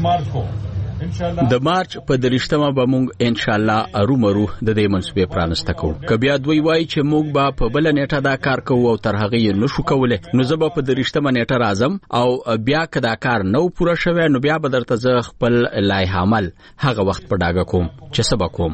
د مارچ په دریشتمه به موږ ان شاء الله ارومرو د دې منسوبې پرانسته کوو. که بیا دوی وایي چې موږ به په بل نیټه دا کار کوو او تر هغه یې نشو کولی نو زه به په دریشتمه نیټه راځم او بیا که دا کار نو پوره شوی نو بیا به درته زه خپل لایحه عمل هغه وخت په ډاګه کوم چې څه به کوم.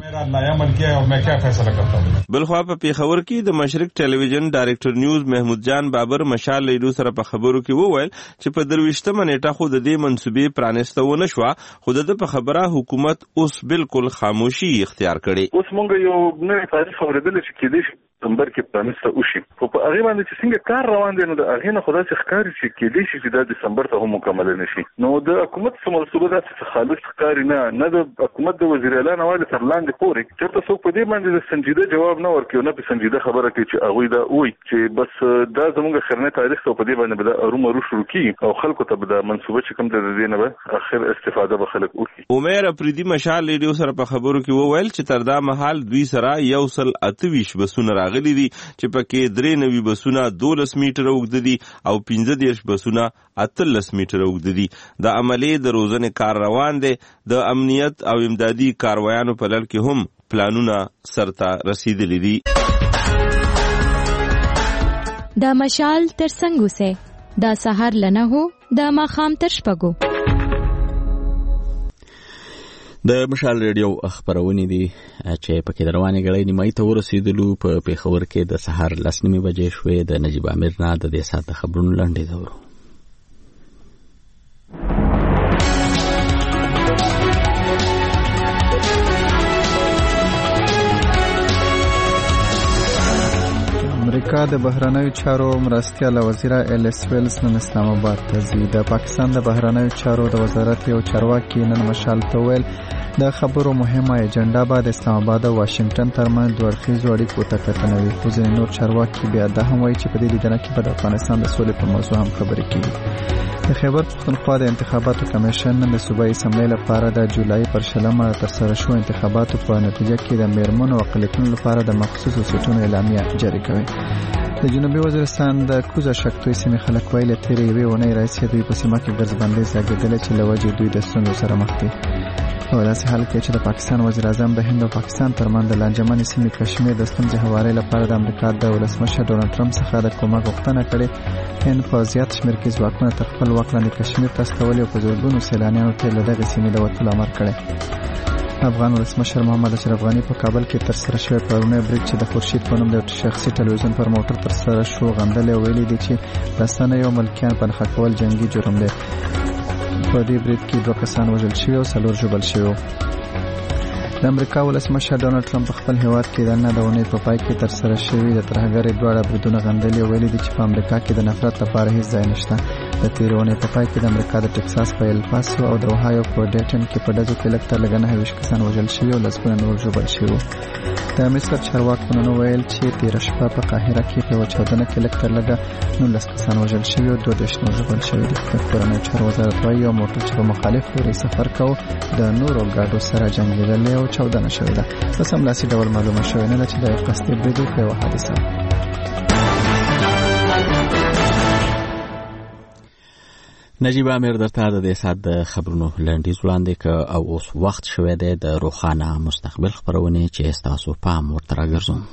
بلخوا په پیښور کې د مشرق ټلویزیون ډایرکټر نیوز محمود جان بابر مشال ریډیو سره په خبرو کې وویل چې په درویشتمه نیټه خو د دې منسوبې پرانسته ونه شوه خو د په خبره حکومت اوس بالکل خاموشي اختیار کړي. اوس مونږ یو نوې تاریخ اورېدلی چې کېدای شي سپتمبر کې پرانیسته وشي خو په هغې باندې چې څنګه کار روان دی نو د هغې نه خو داسې ښکاري چې کېدای شي چې دا دسمبر ته هم مکمله نه شي. نو د حکومت څه منصوبه داسې څه خالص ښکاري نه نه د حکومت د وزیر اعلی نه والې تر لاندې پورې چېرته څوک په دې باندې د سنجیده جواب نه ورکوي او نه په سنجیده خبره کوي چې هغوی دا وایي چې بس دا زموږ خرنی تاریخ ته په دې باندې به دا ارومرو شروع کېږي او خلکو ته به دا منصوبه چې کوم دی د دې نه به اخر استفاده به خلک وکړي. عمر افریدي مشال ریډیو سره په خبرو کې وویل چې تر دا مهال دوی سره یو سل اته ویشت بسونه راغلي راغلي دي چې پکې درې نوي بسونه دولس میټر اوږده دي او پنځه دېرش بسونه اتلس میټر اوږده دي. د عملې د روزنې کار روان دی. د امنیت او امدادي کاروایانو په لړ کې هم پلانونه سرته رسیدلي دي. دا مشال تر څنګه سه دا سحر لنه هو دا ماخام تر شپږو. د مشال ریډیو خبرونه دي چې پکې روانې غړې نیمای ته ورسېدلو. په پیښور کې د سحر لس نیمې بجې شوې. د نجیب امیر نه د دې ساعت خبرونه لاندې دورو. امریکا د بهرنیو چارو مرستیال وزیر ایلیس ویلز نن اسلام آباد ته ځي. د پاکستان د بهرنیو چارو د وزارت یو چارواکي نن مشال ته ویل د خبرو مهمه اجنډا به د اسلام آباد او واشنگټن ترمنځ دوه اړخیزو اړیکو ته کتنه وي. خو ځینې نور چارواکي بیا دا هم وایي چې په دې لیدنه کې به د افغانستان د سولې په موضوع هم خبرې کیږي. د خیبر پښتونخوا د انتخاباتو کمیشن نن د صوبایي اسمبلۍ لپاره د جولای پر شلمه ترسره شو انتخاباتو په نتیجه کې د میرمنو او اقلیتونو لپاره د مخصوصو سیټونو اعلامیه جاری کړې. د جنوبي وزیرستان د کوزه شکتوي سیمې خلک ویل تیرې یوې اونۍ راځي دوی په سیمه کې ګرځبندۍ زیږېدلې چې له وجې دوی د ستونزو سره مخ دي. په داسې حال کې چې د پاکستان وزیر اعظم د هند او پاکستان ترمنځ د لانجمنې سیمې کشمیر د ستونزې هواري لپاره د امریکا د ولسمشر ډونالډ ټرمپ څخه د کومک غوښتنه کړې. هند په زیات شمېر کې ځواکونه تر خپل واک لاندې کشمیر ته استولي او په زرګونو سیلانیانو ته له دغې سیمې د وتلو امر کړی. افغان ولسمشر محمد اشرف غني په کابل کې ترسره شوی پرونی برید چې د خورشید په نوم د شخصي ټلویزیون پر موټر ترسره شو غندلې او ویلي دي چې رسنیو او ملکیان په نښه کول جنګي جرم دی. په دې برید کې دوه کسان وژل شوي او څلور ژوبل شوي. د امریکا ولسمشر ډونالډ ټرمپ په خپل هیواد کې د نن د اونۍ په پای کې ترسره شوي د ترهګرۍ دواړه بریدونه غندلي او ویلي دي چې په امریکا کې د نفرت لپاره هیڅ ځای نشته. د تېرې اونۍ په پای کې د امریکا د ټکساس په ایل پاسو او د اوهایو په ډیټن کې په ډزو کې لږ تر لږه نهه ویشت کسان وژل شوي او لسګونه نور ژوبل شوي. د مصر چارواکو نن وویل چې تېره شپه په قاهره کې په یوه چاودنه کې لږ تر لږه نولس کسان وژل شوي او دوه دېرش نور ژوبل شوي دي. د کورنیو چارو وزارت وایي یو موټر چې په مخالف لوري سفر کوو د نورو ګاډو سره جنګېدلی او چاودنه شوې ده. په سملاسي ډول معلومه شوې نه ده چې د قصدي برید په یوه حادثه. نجیب امیر درته د دې ساعت د خبرونو لنډیز وړاندې که او اوس وخت شوی دی د روښانه مستقبل خبرونې چې ستاسو پام ورته راګرځوم.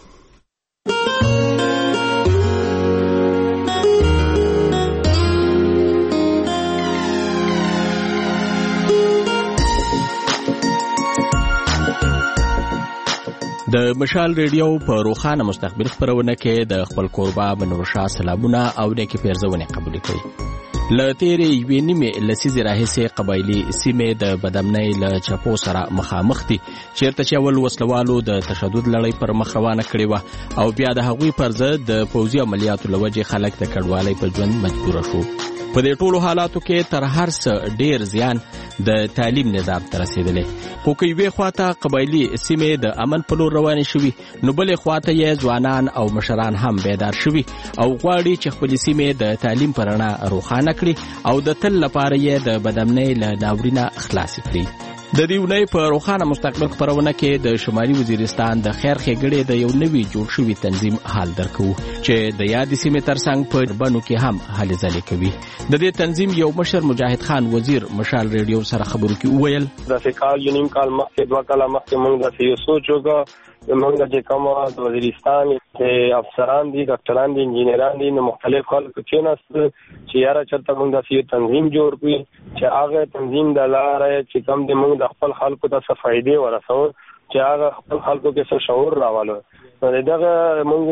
د مشال ریډیو په روښانه مستقبل خبرونه کې د خپل کوربه بنورشاه سلامونه او نیکې پیرزونې قبول کړي. له تیرې یوې نیمې لسیزې راهیسې قبایلي سیمې د بدامنۍ له چپو سره مخامخ دي چیرته چې اول وسلوالو د تشدد لړۍ پر مخ روانه کړې وه او بیا د هغوی پر ضد د پوځي عملیاتو له وجې خلک د کډوالۍ په ژوند مجبوره شو. په دې ټولو حالاتو کې تر هر څه ډیر زیان د تعلیم نظام ته رسېدلی. خو که یوې خواته قبایلي سیمې د امن په لور روانې شوي نو بلې خواته یې ځوانان او مشران هم بیدار شوي او غواړي چې خپلې سیمې د تعلیم په رڼا روښانه کړي او د تل لپاره یې د بدامنۍ له ناورینه خلاصې کړي. د دې اونۍ په روښانه مستقبل خپرونه کې د شمالي وزیرستان د خیر ښېګړې د یو نوي جوړ شوي تنظیم حال درکوو چې د یادې سیمې ترڅنګ په بنو کې هم هلې ځلې کوي. د دې تنظیم یو مشر مجاهد خان وزیر مشال ریډیو سره خبرو کې وویل داسې کال یو نیم کال مخکې دوه کاله مخکې موږ داسې یو سوچ وکړو موږ چې کوم د وزیرستان چې افسران دي ډاکټران دي انجینران دي نو مختلف خلک کېناستل چې یاره چېرته موږ داسې یو تنظیم جوړ کړو چې هغه تنظیم د لارې چې کوم دی موږ د خپل خلکو ته څه فایدې ورسوو چې هغه خپل خلکو کې څه شعور راولو. نو دغه موږ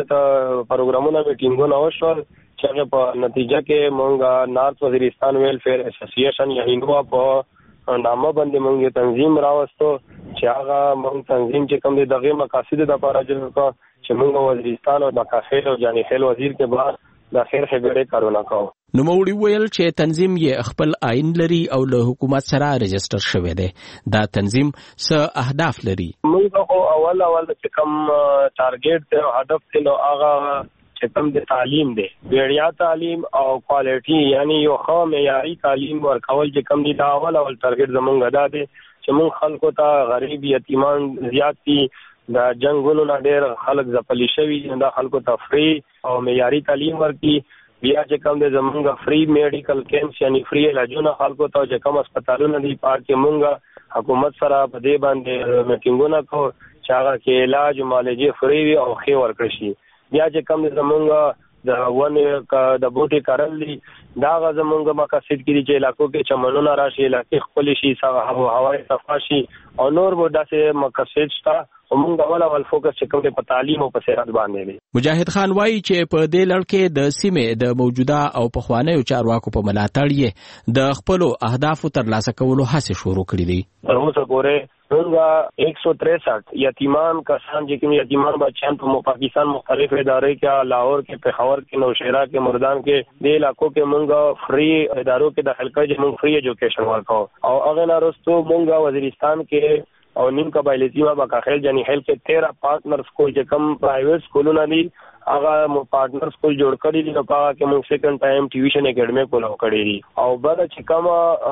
څه پروګرامونه میټینګونه وشول چې هغه په نتیجه کې موږ نارت وزیرستان ویلفیر اسوسییشن یا هندوا په نامه باندې موږ تنظیم راوستو چې هغه موږ تنظیم چې کوم دی دغه مقاصد د لپاره جوړ کړ چې موږ وزیرستان او د خیر او جاني خیل وزیر کې بعد د خیر خبرې کارونه کوو. نو موړي ویل چې تنظیم یې خپل آئین لري او له حکومت سره رجستر شوی دی. دا تنظیم څه اهداف لري؟ موږ خو اول اول چې کوم ټارګټ دی او هدف دی نو هغه چې کوم د تعلیم دی وړیا تعلیم او کوالټي یعنی یو ښه معیاري تعلیم ورکول چې کوم دی دا اول اول ټارګټ زمونږ دا دی چې موږ خلکو ته غریب یتیمان زیات دي دا جنگونو نه ډېر خلک ځپلي شوي دا خلکو ته فری او معیاري تعلیم ورکړي بیا چې کوم د زمونږ فری میډیکل کیمپس یعنی فری علاجونه خلکو ته چې کوم هسپتالونه دي پاکه مونږ حکومت سره په دې باندې میټینګونه کو چې هغه کې علاج او معالجې فری وي او خې ورکړي شي بیا چې کوم زمونږ د ونه د بوټي کارل دي دا زمونږ مقاصد کې چې علاقو کې چمنونه راشي علاقې خپل شي هوا هوا صفا شي او نور به داسې مقاصد شته موږ اول اول فوکس چې کوم په تعلیم او په صحت باندې دی. مجاهد خان وایي چې په دې لړ کې د سیمې د موجوده او پخوانیو چارواکو په ملاتړ یې د خپلو اهدافو ترلاسه کولو هڅې شروع کړې دي. تر اوسه پورې موږ ایک سو تریسٹھ یتیمان کسان چې کوم یتیمان بچیان په پاکستان مختلف ادارې کې لاهور کې پېښور کې نوشهرا کې مردان کې دې علاقو کې موږ فری ادارو کې داخل کړو چې موږ فری ایجوکیشن ورکو او هغه نارسته موږ وزیرستان کې او نیم قبایلی سیمه بکاخیل جنی خیل کې تیرہ پارټنر سکول چې کم پرایویټ سکولونه دي هغه مو پارټنر سکول جوړ کړی دي نو هغه کې موږ سیکنډ ټایم ټیوشن اکیډمي کولاو کړی دي او بعد چې کوم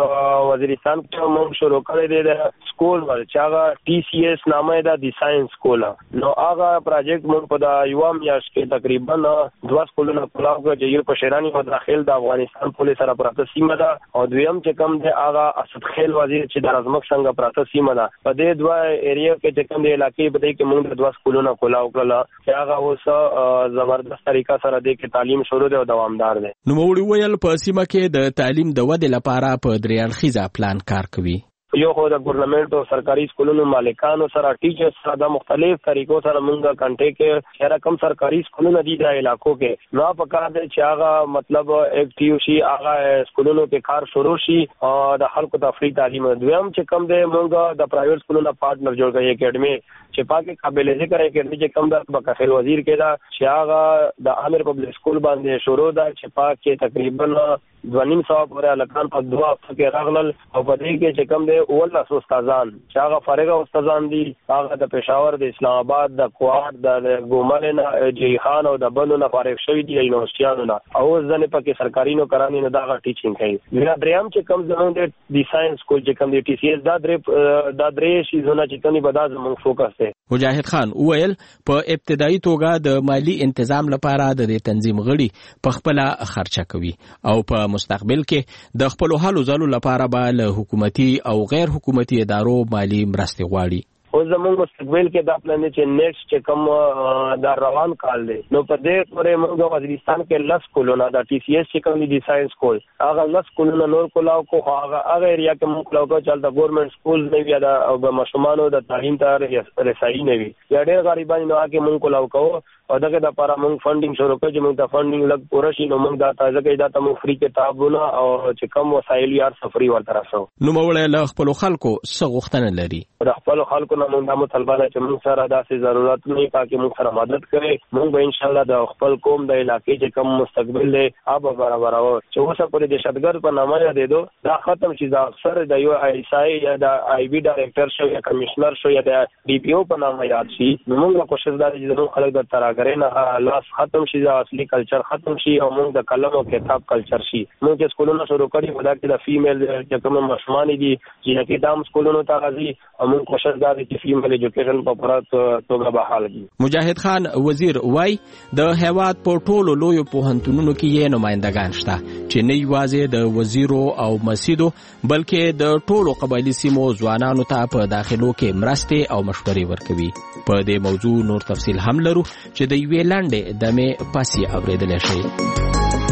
وزیرستان کې موږ شروع کړی دی د سکول ول چې هغه ټي سی ایس نامه ده د ساينس سکول نو هغه پروجیکټ موږ په د یو میاشت کې تقریبا دوه سکولونه کولاو کړی چې یو په شیرانی او داخل د افغانستان پولیس سره پراته سیمه ده او دویم چې کوم دی هغه اسد خیل وزیر چې د ازمک څنګه پراته سیمه ده په دې دوه ایریا کې چې کوم دی علاقې په دې کې موږ د دوه سکولونه کولاو کړل چې هغه اوس زبردست طریقه سره د کې تعلیم شروع دی او دوامدار دی. نو موږ ویل په سیمه کې د تعلیم د ودې لپاره په درې اړخیزه پلان کار کوي. یو خو د ګورنمنت او سرکاري سکولونو مالکانو سره ټیچرز سره د مختلف طریقو سره موږ کانټیکټ کې چې رقم سرکاري سکولونه دي د علاقو کې نو په کار دی چې هغه مطلب اکټیو شي هغه سکولونو کې کار شروع شي او د خلکو د فری تعلیم دویم چې کم دی موږ د پرایویټ سکولونو پارټنر جوړ کړی اکیډمي چې پاکه قابل ذکر اکیډمي چې کم د بکاخیل وزیر کې دا چې هغه د عامر پبلک سکول باندې شروع ده چې پاکه تقریبا دوانیم سو پورې الکان په دوه هفته کې راغلل او په دې کې چې کوم دی اول استادان چې هغه فارغ استادان دي هغه د پېښور د اسلام آباد د کوهات د ګومل نه جیخان او د بلو نه فارغ شوی دي یونیورسيټانو نه او ځنه پکې سرکاري نو کرانی نه دا ټیچینګ کوي بیا دریم چې کوم زموږ د ساينس سکول چې کوم دی ټي سی ایس دا درې دا درې شي زونه چې کومي بداز موږ فوکس دی. مجاهد خان وویل په ابتدایي توګه د مالی تنظیم لپاره د تنظیم غړي په خپل خرچه کوي او په مستقبل کې د خپل حلو زلو لپاره به له حکومتي او غیر حکومتي ادارو مالی مرستې غواړي. او زموږ مستقبل کې دا پلان چې نیکسټ چې کوم دا روان کال دی نو په دې پورې موږ وزیرستان کې لس کولونه دا ټي سی ایس چې کوم دي ساينس سکول هغه لس کولونه نور کولاو کو هغه هغه ایریا کې موږ کولاو کو چې د ګورنمنت سکول نه وي دا او د مشمانو د تعلیم ته رسایي نه وي یا ډېر غریبان نو هغه موږ کولاو کو او دغه د لپاره موږ فندینګ شروع کړو چې موږ د فندینګ لګ پوره شي نو موږ دا تازه کې دا ته فری کتابونه او چې کوم وسایل یار سفري ورته راسو نو موږ له خپل خلکو څه غوښتنه لري د خپل خلکو نه موږ مطالبه ده چې موږ سره داسې ضرورت نه پاکي موږ سره مدد کړي موږ به ان شاء الله د خپل قوم د علاقې چې کوم مستقبل دی آب برابر او چې اوسه پرې د شتګر په نامه یاد دي دا ختم شي دا اکثر د یو آی اس آی یا د آی بی ډایریکټر شو یا کمشنر شو یا د ډي پی او په نامه یاد شي موږ کوشش دا چې زموږ خلک د تراګرې نه لاس ختم شي دا اصلي کلچر ختم شي او موږ د قلم او کتاب کلچر شي موږ چې سکولونو شروع کړی ودا کې د فیمیل چې کوم مشمان دي چې کې دام سکولونو ته راځي او موږ کوشش دا چې فیمیل ایجوکیشن په پوره توګه بحال کړي. مجاهد خان وزیر وای د هیواد په ټولو لویو پوهنتونونو کې یې نمائندگان شته چې نه یوازې د وزیرو او مسیدو بلکې د ټولو قبایلی سیمو ځوانانو ته په داخلو کې مرستې او مشورې ورکوي. په دې موضوع نور تفصیل هم لرو چې د یوې لاندې دمې پاسې اوریدلی شئ.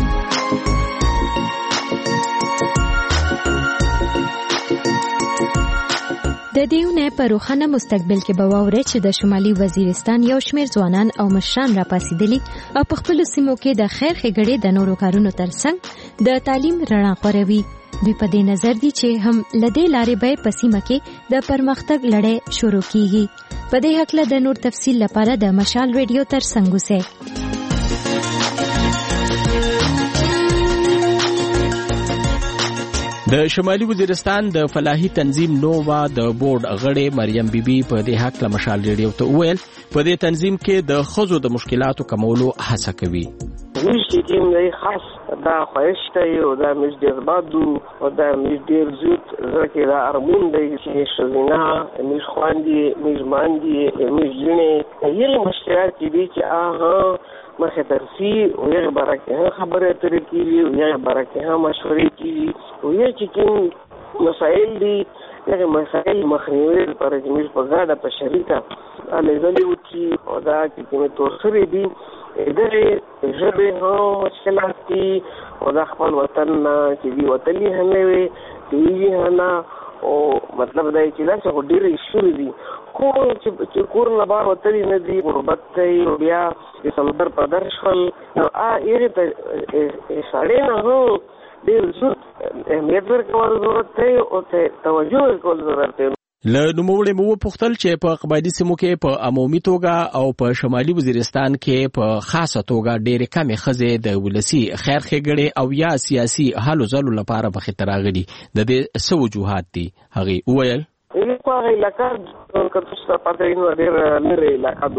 د دیونه په روښانه مستقبل کې به واورئ چې د شمالي وزیرستان یو شمېر ځوانان او مشران راپاسېدلي او په خپلو سیمو کې د خیر ښېګړې د نورو کارونو ترڅنګ د تعلیم رڼا خوروي. دوی په دې نظر دي چې هم له دې لارې به په سیمه کې د پرمختګ لړۍ شروع کیږي. په دې هکله د نور تفصیل لپاره د مشال ریډیو ترڅنګ اوسئ. د شمالي وزیرستان د فلاحي تنظیم نووا د بورډ غړې مریم بیبي په دې حق له مشال ریډیو ته وویل په دې تنظیم کې د ښځو د مشکلاتو کمولو هڅه کوي. مش چې کوم دی خاص دا خواهش دی او دا مش ډېر باد او دا مش ډېر زیات زړه کې دا ارمون دی چې ښځینه مش خویندې مش ماندې مش جینې یې مشکلات دي چې آها مخه ترسي او یې برکه خبره ترې کیږي او یې برکه مشورې کیږي او یې چې کوم مسائل دي هغه مسائل مخنیوي لپاره چې موږ په ګډه په شریکه الیدلې وکړي او دا چې کومې تورسرې دي دغه ژبې هم مشکلات دي او د خپل وطن چې دی وطني هم نه وي دی نه او مطلب دا چې دا څه ډېرې شوري دي خو چې کور نه بار وطني نه دي غربت کوي او بیا د سمندر په درشل نو ا یې ته ساړې نه هو ډېر زود اهمیت ورکول ضرورت دی او ته توجه ورکول ضرورت دی. له نوموړي مو وپوښتل چې په قبایلي سیمو کې په عمومي توګه او په شمالي وزیرستان کې په خاصه توګه ډېرې کمې ښځې د ولسي خیر ښېګڼې او یا سیاسي هلو ځلو لپاره مخې ته راغلي د دې څه وجوهات دي هغې وویل په هغه علاقه که تاسو ته پته وي نو ډېره لرې علاقه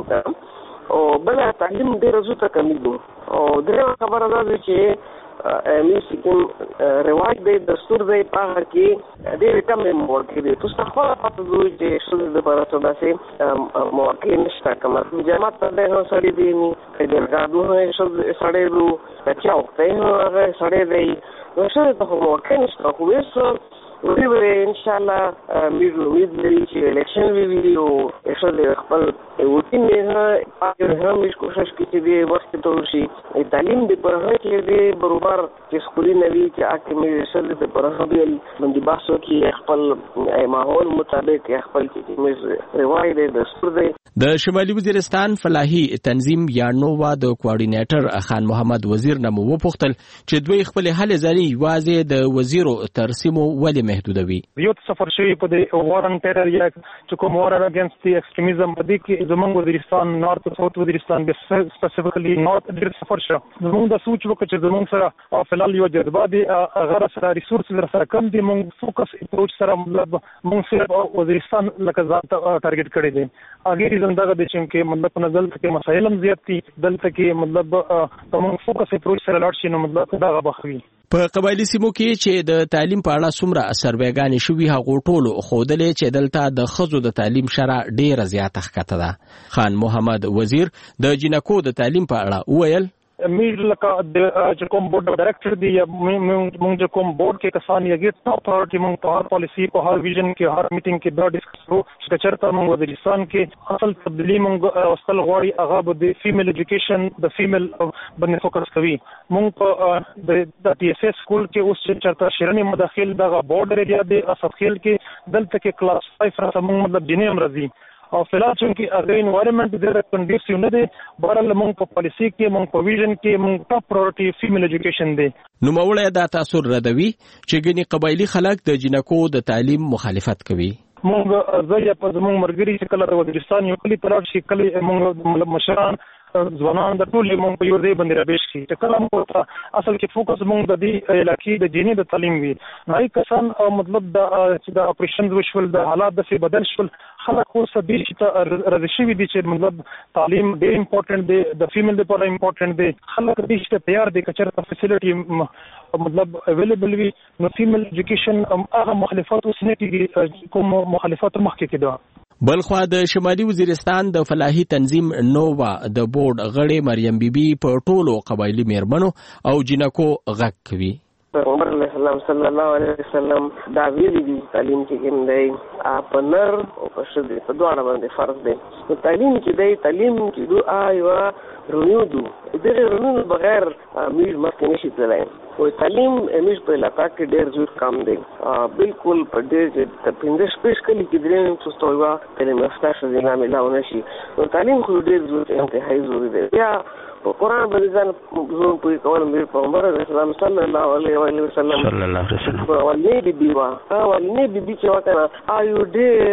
ده او بله تعلیم ډېره زوته کمي دو او درېیمه خبره دا ده چې امیش کوم رواج دی دستور دی په هغه کې ډېرې کمې مواقع دي تاسو ته خپله پته ده چې ښځې دپاره څه داسې مواقع نشته که مطلب جماعت ته دی هم سړی دی ني که جرګادو هم سړی دو که چوک ته هم هغه سړی دی نو ښځې ته خو مواقع نشته خو اوس وی به ان شاء الله موږ امید لري چې الیکشن وی او ښځې خپل وطن نه پاتې هم موږ کوشش کوي چې د وخت ته ورشي تعلیم د پر هغه کې د برابر چې سکولونه وي چې اکه موږ ښځې د پر هغه بل باندې بحث وکړي خپل ماحول مطابق خپل چې موږ روایت د دستور دی. د شمالي وزیرستان فلاحي تنظیم یا نووا د کوارډینیټر خان محمد وزیر نه مو وپوښتل چې دوی خپل هلې ځلې یوازې د وزیرو تر سیمو ولې محدودوي. یو سفر شوی په د وار ان ټیرر یا چې کوم وار اگینست دی ایکستریمیزم په دې کې زمونږ وزیرستان نارت او ساوث وزیرستان به سپیسیفیکلی نارت ډیر سفر شو زمونږ د سوچ وکړه چې زمونږ سره فلال یو جذبه دی هغه سره ریسورس سره کم دي مونږ فوکس اپروچ سره مطلب مونږ صرف وزیرستان لکه ځان ټارګټ کړی دی اګه زندګه د چې مطلب په نظر کې مسایل هم زیات دي دلته کې مطلب کوم فوکس اپروچ سره لاړ شي نو مطلب دا غوښوي. په قبایلی سیمو کې چې د تعلیم په اړه څومره سروېګانې شوي هغو ټولو ښودلې چې دلته د ښځو د تعلیم شرح ډېره زیاته ښکته ده. خان محمد وزیر د جنکو د تعلیم په اړه وویل میر لکه د کوم بورډ ډایریکټر دی مونږ کوم بورډ کې کسان یې ټاپ پرایورټي مونږ په هر پالیسی په هر ویژن کې هر میټینګ کې دا ډیسکس کوو چې چېرته مونږ وزیرستان کې اصل تبدیلی مونږ واستل غواړي هغه د فیمیل ایجوکیشن د فیمیل باندې فوکس کوي. مونږ په د ټي ایس ایس سکول کې اوس چې چېرته شیرنی مداخل دغه بورډ ایریا دی اسفخیل کې دلته کې کلاس فایف را مونږ مطلب جنې هم راځي او فلال چې هغه انوایرنمنت ډېر کنډیسیو نه دی بهرحال موږ په پالیسی کې موږ په ویژن کې موږ ټاپ پرایورټي فیمیل ایجوکیشن دی. نوموړی دا تاثر ردوي چې ګنې قبایلي خلک د جنکو د تعلیم مخالفت کوي. موږ زه په زموږ مرګري چې کله د وزیرستان یو کلی تلاړ شي کله موږ مشران ځوانان د ټول موږ په یو ځای باندې رابېش شي چې کله موږ اصل کې فوکس موږ د دې علاقې د جنې د تعلیم وي نو کسان مطلب د چې د اپریشن وشول د حالات د څه بدل شول خلک خو سبي چې راځي شي دي چې مطلب تعلیم ډېر امپورټنت دی د فیمیل لپاره امپورټنت دی خلک دې چې تیار دي چې چېرته فیسیلیټي مطلب اویلیبل وي نو فیمیل ایجوکیشن هغه مخالفت اوس نه کېږي کوم مخالفت مخکې کېده. بلخوا د شمالي وزیرستان د فلاحي تنظیم نووا د بورډ غړې مریم بیبي په ټولو قبایلي میرمنو او جنکو غږ کوي. پیغمبر علیه السلام صلی الله علیه وسلم دا ویلي دي تعلیم کې کوم دی په نر او په ښځې په دواړه باندې فرض دی. نو تعلیم چې دی تعلیم کې دو یوه رونیو دو دغه رونیو بغیر موږ مخکې نشي تللی خو تعلیم موږ په علاقه کې ډېر زور کم دی بالکل په ډېر چې پنځه شپږ کلي کې درېیم څه ته یوه تعلیم یافته ښځینه میلاو نه شي نو تعلیم خو ډېر زور انتهایي ضروري دی. بیا په قرآن باندې ځان زوم پوهې کول میر پیغمبر علیه السلام صلی الله علیه وسلم صلی الله علیه وسلم ولنې بیبي وه ولنې بیبي چې وه که نه آیو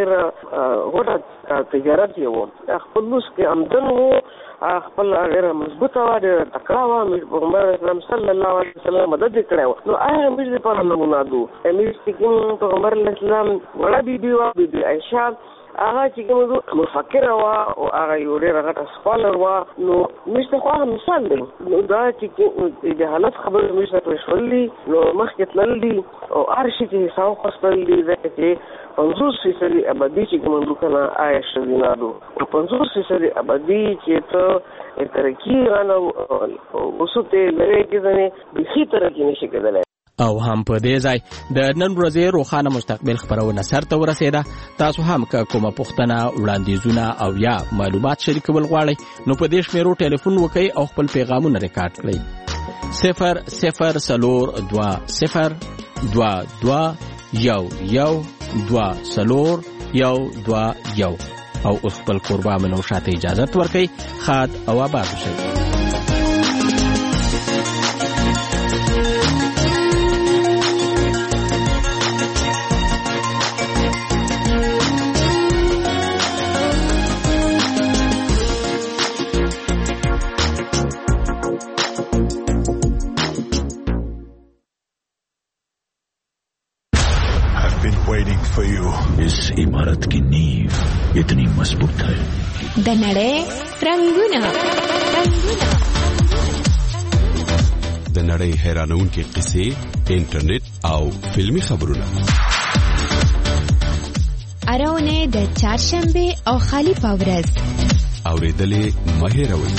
ډېر غوټه تجارت یې و خپل لوس کې آمدن و خپل ډېره مضبوطه وه ډېره تکړه وه میر پیغمبر علیه السلام صلی الله علیه وسلم مدد یې کړی و نو آیا موږ دپاره نمونه دو میر چې کوم پیغمبر علیه السلام وړه بیبي وه بیبي عایشه هغه چې کوم مفکر وا او هغه یو ډېر غټ سکولر وا نو مشته خو هغه مثال دی نو دا چې د حالت خبر مشته پښولي نو مخکې تللی او ارشي چې حساب خپل دی چې پنځوس فیصد آبادی چې کوم دوکانه آیش دینادو پنځوس فیصد آبادی چې ته ترقی غنو وسوته لري چې نه بيخي ترقی نشي کېدلی او هم په دې ځای د نن ورځې روښانه مستقبل خبرونه سرته ورسېده. تاسو هم که کومه پوښتنه وړاندیزونه او یا معلومات شریکول غواړئ نو په دې شمیرو ټلیفون وکړئ او خپل پیغامونه ریکارډ کړئ صفر صفر سلور دوه صفر دوه دوه یو یو دوه سلور یو دوه یو او اوس خپل قربا منو شاته اجازه ورکړئ. خاد او آباد شئ. इस इमारत की नींव इतनी मजबूत है. د نړۍ رنگونه رنگونه د نړۍ حیرانونکې قصې، انټرنیټ او فلمي خبرونه. اراونه د چهارشنبه او خالی پاورز اوریدلې مهیروي.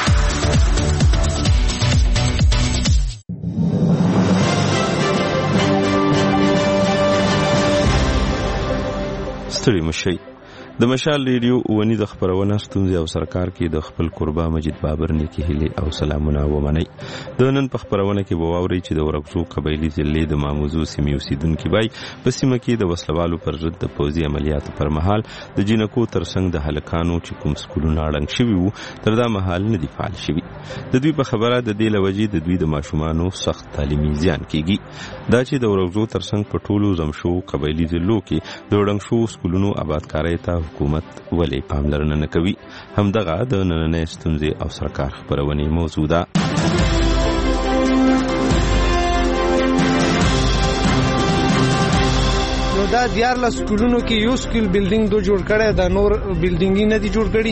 ستړي مشي د مشال ریډیو ونی د خبرونه ستونزې او سرکار کې د خپل قربا مجید بابر نیکی هلي او سلامونه ومني. د نن په خبرونه کې بواوري چې د ورغزو قبایلی ضلع د ماموزو سیمې اوسیدونکو بای په سیمه کې د وسلوالو پر ضد د پوځي عملیاتو پر مهال د جینکو ترڅنګ د هلکانو چې کوم سکولونه اړنګ شوي وو تر دا مهال نه دی فعال شوي. د دوی په خبره د دې لوجې د دوی د ماشومانو سخت تعلیمي زیان کیږي. دا چې د ورغزو ترڅنګ په ټولو زمشو قبایلی ضلعو کې د وړنګ شو سکولونو آبادکارۍ ته حکومت ولې پاملرنه نه کوي، همدغه د نننۍ ستونزې او سرکار خبرونه موضوع ده. نو دا دیارلس سکولونو کې یو سکول بلډینګ دو جوړ کړی دا نور بلډینګ نه دي جوړ کړي.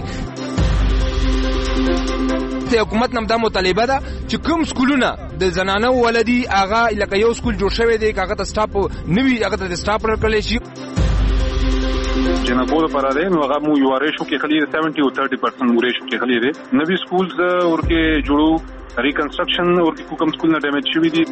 د حکومت نم دا مطالبه ده چې کوم سکولونه د زنانه ولدي هغه لکه یو سکول جوړ شوی دی هغه ته سټاپ نوي هغه ته سټاپ ورکړل شي. جنابو لپاره دی نو هغه مو یو ریشو کې خلی سبعین او تیس پرسنټ مو ریشو کې خلی دی. نوی سکولز ورکه جوړو ریکنسټرکشن ورکه کوم سکول نه ډیمیج شوی دي.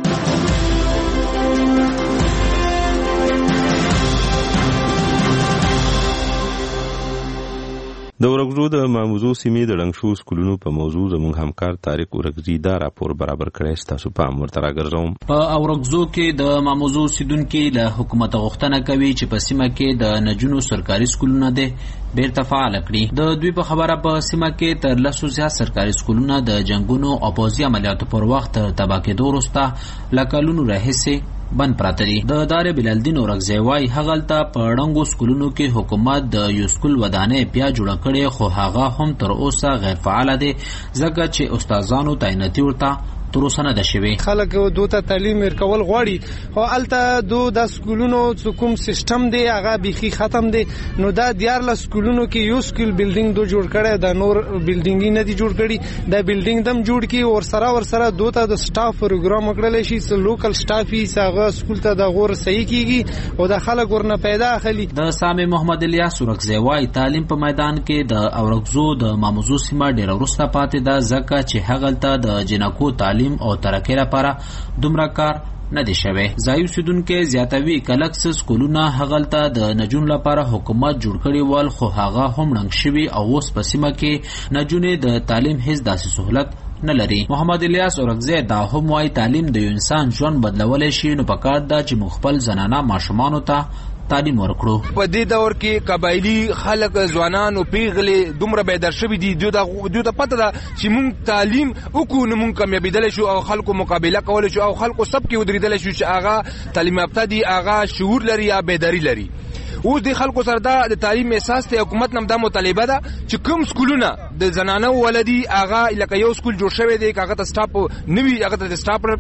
د ورغزو د ماموزو سیمې د ړنګ شو سکولونو په موضوع زموږ همکار طارق ورغزي دا راپور برابر کړی. تاسو پام ورته راګرځوم. په ورغزو کې د ماموزو سیدونکو له حکومت غوښتنه کوي چې په سیمه کې د نجونو سرکاري سکولونه دي بیرته فعال کړي. د دوی په خبره په سیمه کې تر لسو زیات سرکاري سکولونه د جنگونو او پوځي عملیاتو پر وخت تباه کېدو وروسته لکالونو راهیسې بند پراته دي. د دار بلالدین اورغزی وای هغلته په ړنګو سکولونو کې حکومت د یو سکول ودانې بیا جوړه کړې خو هغه هم تر اوسه غیر فعال دي ځکه چې استادانو تعیناتي ورته تر اوسه نه ده شوی. خلک دوی ته تعلیم ورکول غواړي خو الته دو د سکولونو کوم سیستم دی هغه بيخي ختم دی. نو دا دیارلس سکولونو کې یو سکول بلډینګ دو جوړ کړی دا نور بلډینګ نه دي جوړ کړي. دا بلډینګ دم جوړ کی او سره ور سره دوی ته د سټاف پروګرام وکړل شي چې لوکل سټافي هغه سکول ته د غور صحیح کیږي او د خلک ورنه پیدا اخلي. د سامي محمد الیاس اورغزی وای تعلیم په میدان کې د اورغزو د ماموزو سیمه ډیر ورسته پاتې ده ځکه چې هغلته د جنکو تعلیم او ترقی لپاره دومره کار نه دی شوی. ځایو سیدونکو زیاتوي کلکس سکولونه هغلته د نجون لپاره حکومت جوړ کړی ول خو هغه هم رنګ شوی او اوس په سیمه کې نجونې د تعلیم هیڅ داسې سہولت نه لري. محمد الیاس اورغزی دا هم وايي تعلیم د یو انسان ژوند بدلولای شي نو پکار دا چې مخبل زنانه ماشومان ته تعلیم ورکړو. په دې دور کې قبایلی خلک ځوانان او پیغلې دومره بیدار شوي دي دوی ته پته ده چې مونږ تعلیم وکړو نو مونږ کامیابیدلی شو او خلکو مقابله کولی شو او خلکو سب کې ودرېدلی شو چې هغه تعلیم یافته دي هغه شعور لري یا بیداری لري. اوس د خلکو سره دا د تعلیم احساس ته حکومت نم دا مطالبه ده چې کوم سکولونه د زنانه ولدي هغه لکه یو سکول جوړ شوی دی هغه ته سټاپ نوي هغه ته سټاپ ورکړل شي.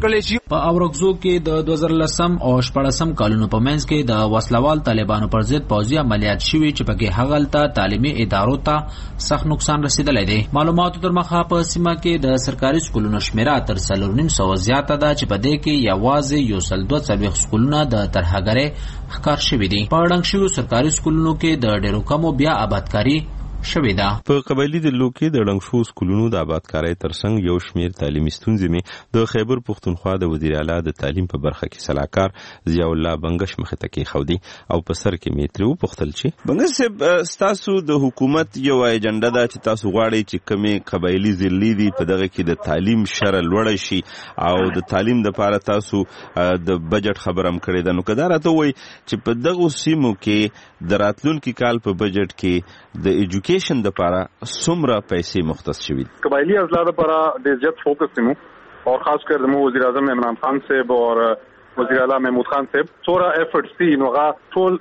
په اورغزو کې د دوه زره لسم او شپږم کالونو په منځ کې د وسلوال طالبانو پر ضد پوځي عملیات شوي چې پکې هغلته تعلیمي ادارو ته سخت نقصان رسیدلی دی. معلوماتو تر مخه په سیمه کې د سرکاري سکولونو شمیره تر څلور نیم سوه زیاته ده چې په دې کې یوازې یو سل دوه څلوېښت سکولونه د ترهګرۍ ښکار شوي دي. په ړنګ شویو سرکاري سکولونو کې د ډېرو کمو بیا آبادکاري شوې ده. په قبایلي ضلعو کې د ړنګ شوو سکولونو د آبادکارۍ ترڅنګ یو شمېر تعلیمي ستونزې مې د خیبر پښتونخوا د وزیر اعلی د تعلیم په برخه کې سلاکار ضیاء الله بنګش مخې ته کېښودي او په سر کې مې ترې وپوښتل چې بنګش صاحب ستاسو د حکومت یو ایجنډا ده چې تاسو غواړئ چې کومې قبایلي ضلعې دي په دغه کې د تعلیم شره لوړه شي او د تعلیم دپاره تاسو د بجټ خبره هم کړې ده. نو که دا راته ووایي چې په دغو سیمو کې د راتلونکي کال په بجټ کې د ایجوکیشن دپاره څومره پیسې مختص شوي دي؟ قبایلی اضلاع دپاره ډېر زیات فوکس دی مو او خاص کر زموږ وزیر اعظم عمران خان صاحب او وزیر اعلی محمود خان صاحب څومره ایفرټس دي نو هغه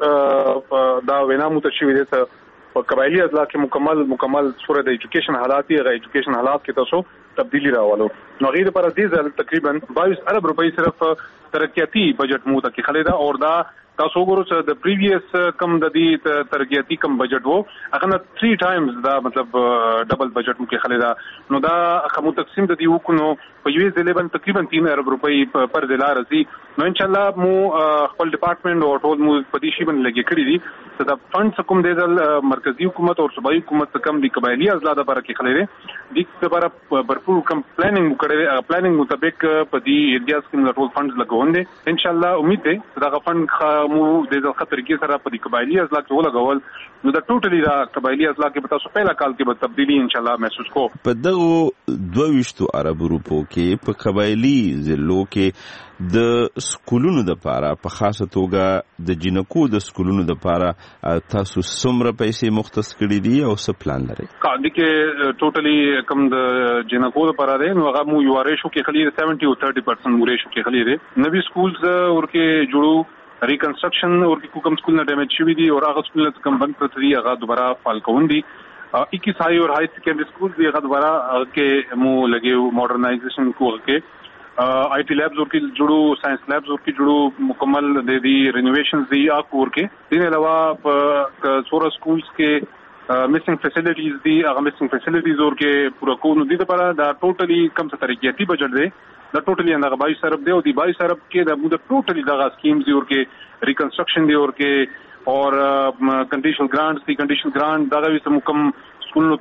ټول دا وینا مو ته شوي دی چې په قبایلی اضلاع کې مکمل مکمل څومره د ایجوکیشن حالات دي هغه ایجوکیشن حالات کې تاسو تبدیلی راولو. نو هغې دپاره دې ځل تقریبا بایس ارب روپۍ صرف ترقیاتي بجټ مو ته کېښلی ده او دا تاسو وګورئ چې د پریویس کم د دې ترقیاتي کم بجټ وو هغه نه تھری ټایمز دا مطلب ډبل بجټ مو کې خلې دا نو دا خمو تقسیم د دې وکړو په یوې ضلع باندې تقریبا تین ارب روپۍ پر ضلع راځي. نو ان شاء الله مو خپل ډپارټمنټ او ټول مو په دې شی باندې لګي کړی دي چې دا فند کوم دی د مرکزی حکومت او صوبایي حکومت کم دی قبایلی اضلاع د لپاره کې خلې دي د لپاره भरपूर کم پلانینګ وکړي پلانینګ مطابق په دې ایریاز کې موږ ټول فندز لګون دي. ان شاء الله امید ده دا فند مو د ځل طریقې سره په دې قبایلی اضلاع کې ولګول نو دا ټوټلی دا قبایلی اضلاع کې به تاسو پیله کال کې به تبدیلی ان شاء الله محسوس کو. په دغه دوه ویشتو عرب روپو کې په قبایلی ضلعو کې د سکولونو د پاره په خاصه توګه د جنکو د سکولونو د پاره تاسو څومره پیسې مختص کړي دي او څه پلان لري؟ کاندي کې ټوټلی کم د جنکو د پاره دی نو هغه مو یو ریشو کې خلی سیونټي او تھرٹی پرسنٹ مو ریشو کې خلی دی. نوی سکولز ورکه جوړو ریکنسټرکشن ورکه کوم سکول نه ډیمیج شوی دي او هغه سکول نه کم بند کړی دي هغه دوباره فعال کوون دي. اکیس ہائی اور ہائی سیکنڈری سکول بھی هغه دوباره کې مو لګي ماډرنایزیشن کو کې آئی ٹی لیبز اور کی جڑو سائنس لیبز اور کی جڑو مکمل دے دی رینوویشنز دی آکور کے دین علاوہ سورا سکولز کے مسنگ فیسلٹیز دی هغه مسنگ فیسلٹیز اور کے پورا کو نو دی لپاره دا ټوټلی کم څه ترقیاتی بجټ دی دا ټوټلی هغه بایس ارب دی او دی بایس ارب کې دا موږ ټوټلی دا سکیمز دی اور کې ریکنسټرکشن دی اور کې اور کنډیشنل گرانټس دی کنډیشنل گرانټ دا وی سم کم سکولونو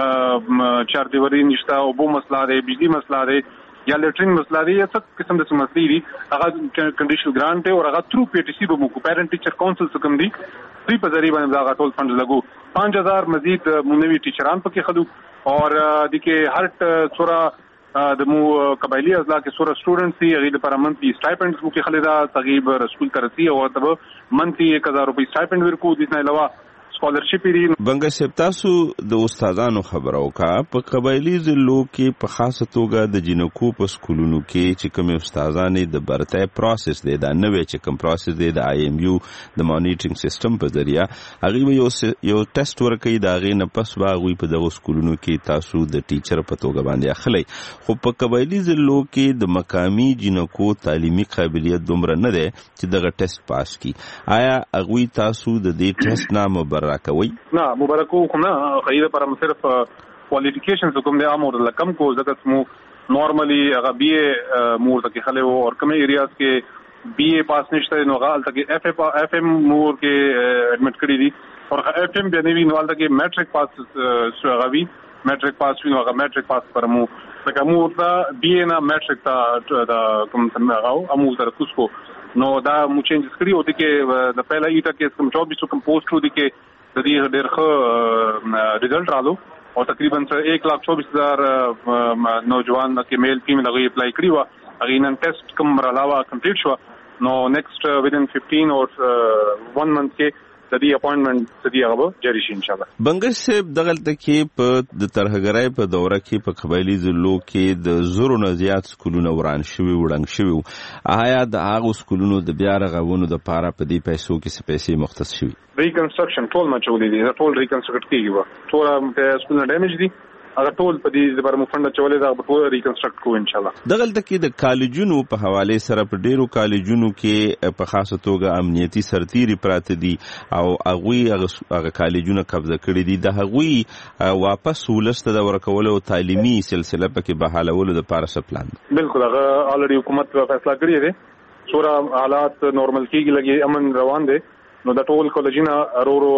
کې چار دیواری نشتا او بو مسله دی بجلی مسله دی یا لیټرین مسله دی یا څه قسم د مسلې دي هغه کنډیشنل ګرانټ او هغه تھرو پی ټی سی به مو کو پیرنټ ټیچر کونسل څخه کم دي دوی په ذریعہ باندې هغه ټول فند لګو پانچ هزار مزید مونوي ټیچران پکې خلو اور د کې هر څورا د مو قبایلی اضلاع کې څورا سټوډنټس دي هغه لپاره منتلی سټایپنډز مو کې خلدا تغیب رسول ترسي او تب منتلی ایک هزار روپۍ سټایپنډ ورکو د نه علاوه سکالرشپ لري. بنګ صاحب تاسو د استادانو خبرو کا په قبایلی ضلعو کې په خاصه توګه د جنکو په سکولونو کې چې کوم استادانې د برتای پروسس دی دا نوې چې کوم پروسس دی د آی ایم یو د مانیټرینګ سیستم په ذریعہ هغه یو یو ټیسټ ورکړي دا غي نه پس واغوي په دغه سکولونو کې تاسو د ټیچر په توګه باندې اخلي خو په قبایلی ضلعو کې د مقامی جنکو تعلیمي قابلیت دومره نه دی چې دغه ټیسټ پاس کړي. آیا هغه تاسو د دې ټیسټ نامه راکوي؟ نه مبارکو کوم نه خیره پر صرف کوالیفیکیشن کوم د امور لکم کو زکه مو نارملی هغه بی اے مور تک خله او اور کوم ایریاز کې بی اے پاس نشته نو غال تک ایف اے ایف ایم مور کې ایڈمٹ کړی دي اور ایف ایم به نوی نو تک میټرک پاس غوی میټرک پاس وینو هغه میټرک پاس پر مو تک مو تا بی اے نه میټرک تا دا کوم څنګه غاو امو تر کوسکو نو دا مو چینجز کړی او د کې د پهلا ایټه کې کوم چوبیس کوم پوسټ و دي کې د دې ډېر ښه ریزلټ رالو او تقریبا ایک لاکھ چوبیس هزار نوجوان کې میل فیمیل هغه اپلای کړی و هغه نن ټیسټ کوم علاوه کمپلیټ شو نو نیکسٹ ودین ففٹین اور ون منتھ کې د دې اپوینټمنټ د دې هغه جاری شي ان شاء الله. بنګش صاحب دغلت کې په د ترهګرای په دوره کې په قبایلی ضلعو کې د زورو نه زیات سکولونه وران شوي وړنګ شوي آیا د هغه سکولونو د بیا رغونو د پاره په دې پیسو کې څه پیسې مختص شوي؟ ریکنسټرکشن ټول مچولې دي ټول ریکنسټرکټ کیږي ټول سکولونه ډیمیج دي هغه ټول په دې لپاره مو فند چولې دا ټول ریکنسټرکټ کوو ان شاء الله. دغلته کې د کالجونو په حواله سره په ډیرو کالجونو کې په خاصه توګه امنیتي سرتیري پراته دي او هغه هغه کالجونه قبضه کړي دي. د هغه واپس ولست د ورکولو تعلیمي سلسله په کې بحالولو د پاره سپلان. بالکل هغه الریډي حکومت فیصله کړی دی سورا حالات نورمال کیږي لګي امن روان دي نو د ټول کالجونه ارورو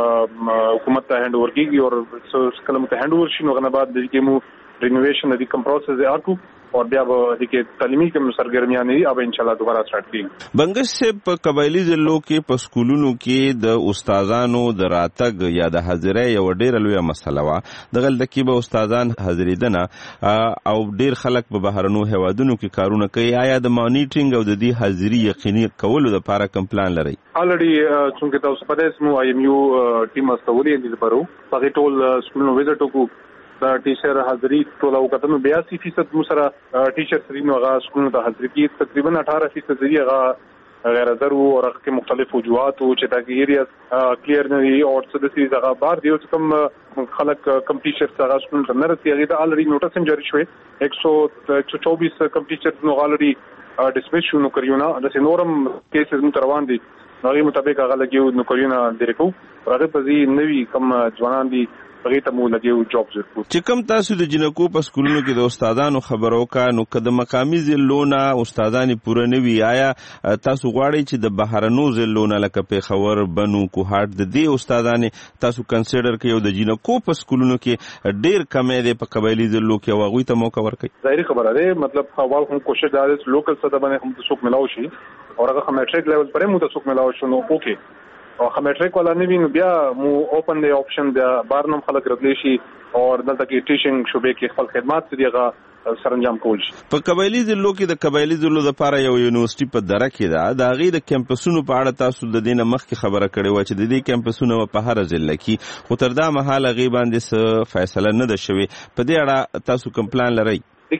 حکومت ته هند اوور کیږي او کلم ته هند اوور شي نو غنه بعد د کېمو رینوویشن د کم پروسس آکو اور بیا به د کې تعلیمي کوم سرګرمیاں نه اب ان شاء الله دوباره سٹارټ کیږي. بنگش سے په قبایلی ضلعو کې په سکولونو کې د استادانو د راتګ یا د حاضرۍ یو ډیر لوی مسله وا. دغه د کې به استادان حاضریدنه او ډیر خلک په بهرنو هوادونو کې کارونه کوي. آیا د مانیټرینګ او د دې حاضری یقیني کولو لپاره کوم پلان لري؟ الریډي څنګه تاسو په دې سمو آی ایم یو ټیم استولې دي پرو په ټول سکولونو وزټ وکړو دا ټیچر حاضری ټول او کتنو بیاسی فیصد مو سره ټیچر سری نو هغه سکولونو ته حاضری کی تقریبا اٹھارہ فیصد دی هغه غیر ضروري او هغه کې مختلف وجوهات او چې دا ایریاز کلیر نه دي او څه د سیز هغه بار دی چې کوم خلک کم ټیچر هغه سکول ته نه رسي هغه ته الریډي نوټس هم جاری شوی ایک سو چوبیس کم ټیچر نو الریډي ډسمس شو نو کریونه د نورم کیسز مو روان دي هغه مطابق هغه لګیو نو کریونه ډیرکو هغه په دې نوی کم ځوانان دي هغه ته مو لګیو جاب ورکو. چې کوم تاسو د جنکو په سکولونو کې د استادانو خبرو کا نو کده مقامی ضلعونه استادان پوره نوي آیا تاسو غواړئ چې د بهرنو ضلعونه لکه پیښور بنو کوهاټ د دې استادان تاسو کنسیډر کړئ د جنکو په سکولونو کې ډیر کمې ده په قبایلی ضلعو کې واغوي ته موقع ورکړي؟ ظاهري خبره ده مطلب حوال هم کوشش دار لوکل صدا باندې هم تاسو ملاو شي او هغه میټریک لیول پرې مو تاسو ملاو شو نو اوکے او میټریک ولا نه ویني بیا مو اوپن دی آپشن بیا بارنم خلک راتلی شي او دلته کې ټیچینګ شوبې کې خپل خدمات دیغه سرانجام کول شي. په قبایلی ضلعو کې د قبایلی ضلعو لپاره یو یونیورسيټي په دره کې ده. د هغې د کیمپسونو په اړه تاسو د دې نه مخکې خبره کړې وه چې د دې کیمپسونه په هره ضلع کې خو تر دا مهاله هغې باندې څه فیصله نه ده شوې. په دې اړه تاسو کوم پلان لرئ؟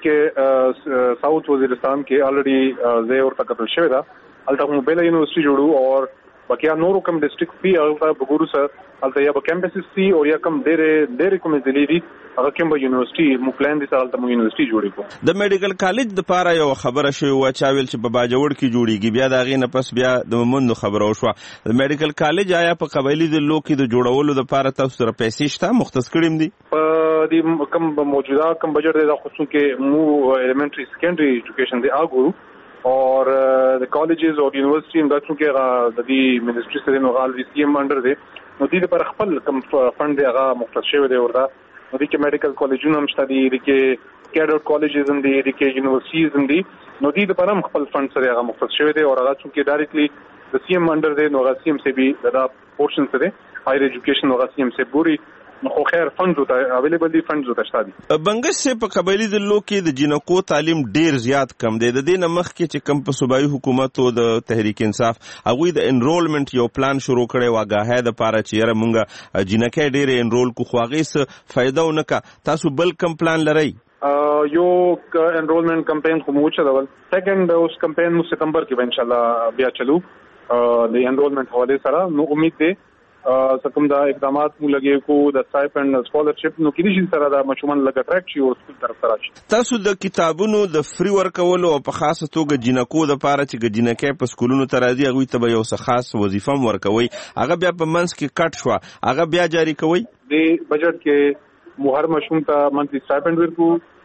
کې ساوث وزیرستان کې الریډي زه ورته کتل شوی ده هلته مو بله یونیورسيټي جوړو او بقیا نورو کم ډسټریکټ پی هغه بګورو سره هلته یا به کیمپسز سي او یا کم ډېرې ډېرې کومې ضلعې دي هغه کوم به یونیورسيټي مو پلان دي سره هلته مو یونیورسيټي جوړې کړو. د میډیکل کالج دپاره یو خبره شوې وه چا ویل چې په باجوړ کې جوړېږي بیا د هغې نه پس بیا د مومندو خبره وشوه. د میډیکل کالج آیا په قبایلي ضلعو کې د جوړولو دپاره تاسو سره پیسې شته مختص کړي هم دي؟ په دې کوم موجوده کوم بجټ دی دا خصوصا کې مو ایلیمنټري سیکنډري ایجوکیشن دی هغه اور د کالجز او یونیورسيټي دا چې د دې منسټري سره نو غال وی سی ام انډر دی نو دې پر خپل کم فند دی هغه مختص شوی دی ورته نو دې کې میډیکل کالجونه هم شته دي کې کیډر کالجز هم دي کې یونیورسيټیز هم دي نو دې پر هم خپل فند سره هغه مختص شوی دی او هغه چې ډایرکټلی د سی ام انډر دی نو هغه سی ام سی بي دا پورشن سره هایر ایجوکیشن هغه سی ام سی بوري نو خیر فند ته اویلیبل دي فند ته شته دي. بنگش سے په قبایلی ضلعو کې د جنکو تعلیم ډیر زیات کم دی. د دې نه مخکې چې کم په صوبایي حکومت او د تحریک انصاف هغوی د انرولمنت یو پلان شروع کړی و هغه د پاره چې یاره مونږه جنکې ډیر انرول کو خو هغې څه فایده ونه کا. تاسو بل کم پلان لرئ؟ یو انرولمنت کمپین خو مو چلول سیکنډ اوس کمپین مو ستمبر کې ان شاء الله بیا چلو د انرولمنت حواله سره نو امید دی سکم دا اقدامات مو لګي کو د سټایپند سکالرشپ نو کې دي سره دا مشمول لګ اټریکټ شي او سکول طرف سره شي. تاسو د کتابونو د فری ورکولو او په خاصه توګه جنکو د پاره چې جنکې په سکولونو ته راځي هغوی ته به یو څه خاص وظیفه هم ورکوي هغه بیا په منځ کې کټ شوه هغه بیا جاری کوي؟ د بجټ کې مو هر مشوم ته منتلي سټایپند ورکو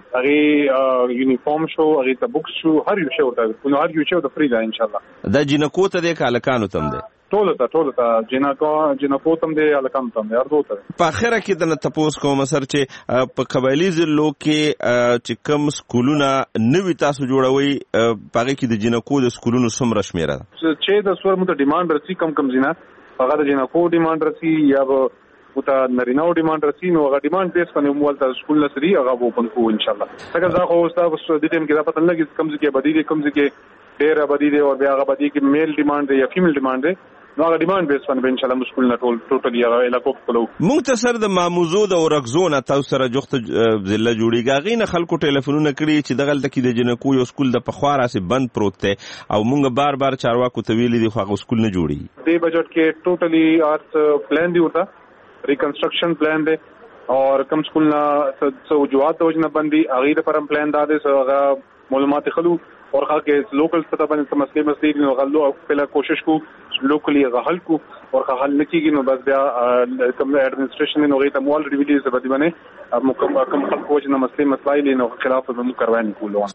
هغه یونیفارم شو هغه ته بوکس شو هر یو شی ورته نو هر یو شی د فری ده ان شاء الله. دا جنکو ته د کالکانو تم ده ټول ته ټول ته جنکو جنکو تم دی الکم تم دی ارزو ته په اخره کې د تپوس کوم سر چې په قبایلی ضلعو کې چې کوم سکولونه نوي تاسو جوړوي پاره کې د جنکو د سکولونو څومره شمیره چې د سور مو ته ډیماند رسی کم کم زینا هغه د جنکو ډیماند رسی یا او ته نریناو ډیماند رسی نو هغه ډیماند بیس باندې مو ولته سکول لسري هغه اوپن کو ان شاء الله. څنګه دا خو تاسو د دې ټیم کې دا پته لګي کم ځکه بدی دي کم ځکه ډیر بدی دي او بیا هغه بدی کې میل ډیماند دی یا فیمیل ډیماند دی نو هغه ډیماند بیس باندې ان شاء الله سکول نه ټول ټوټلی هغه علاقو کولو. مختصر د ماموزو د ورغزونه تاسو سره جوخت ضلع جوړیږي غینه خلکو ټلیفونونه کړی چې دغه لته کې د جنکو یو سکول د پخواره سي بند پروت دی او مونږ بار بار چارواکو ته ویلي دي خو هغه سکول نه جوړي. د بجټ کې ټوټلی ارت پلان دی ورته ریکنسټرکشن پلان دی او کم سکول نه څو وجوهات د وجنه باندې هغه د پرم پلان دا د هغه معلومات خلو اور خلک لوکل پتا باندې مسلې مسلې نو غلو خپل کوشش کو لوکلی غحل کو اور حل نکیږي نو بس بیا کوم ایڈمنسټریشن نو غي ته مول ریویډیز باندې باندې مکم کم خلک وجنه مسلې مسایل نو خلاف به مو کاروان کولو.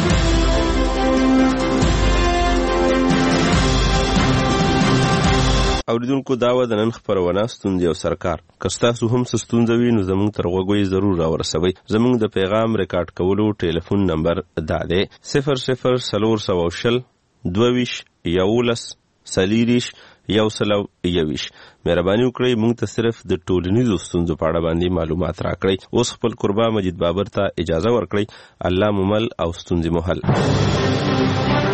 اوریدونکو داوا د نن خبرونه ستوندې او سرکار کستاسو هم ستوندوي نو زموږ تر غوږی ضرور راورسوي. زموږ د پیغام ریکارډ کولو ټلیفون نمبر دا دی صفر صفر سلور سو شل دویش یولس سلیریش یو سلو یویش. مهرباني وکړئ موږ ته صرف د ټولنیزو ستونزو په اړه باندې معلومات راکړئ. اوس خپل قربا مجید بابر ته اجازه ورکړئ. الله ممل او ستونزې مو حل.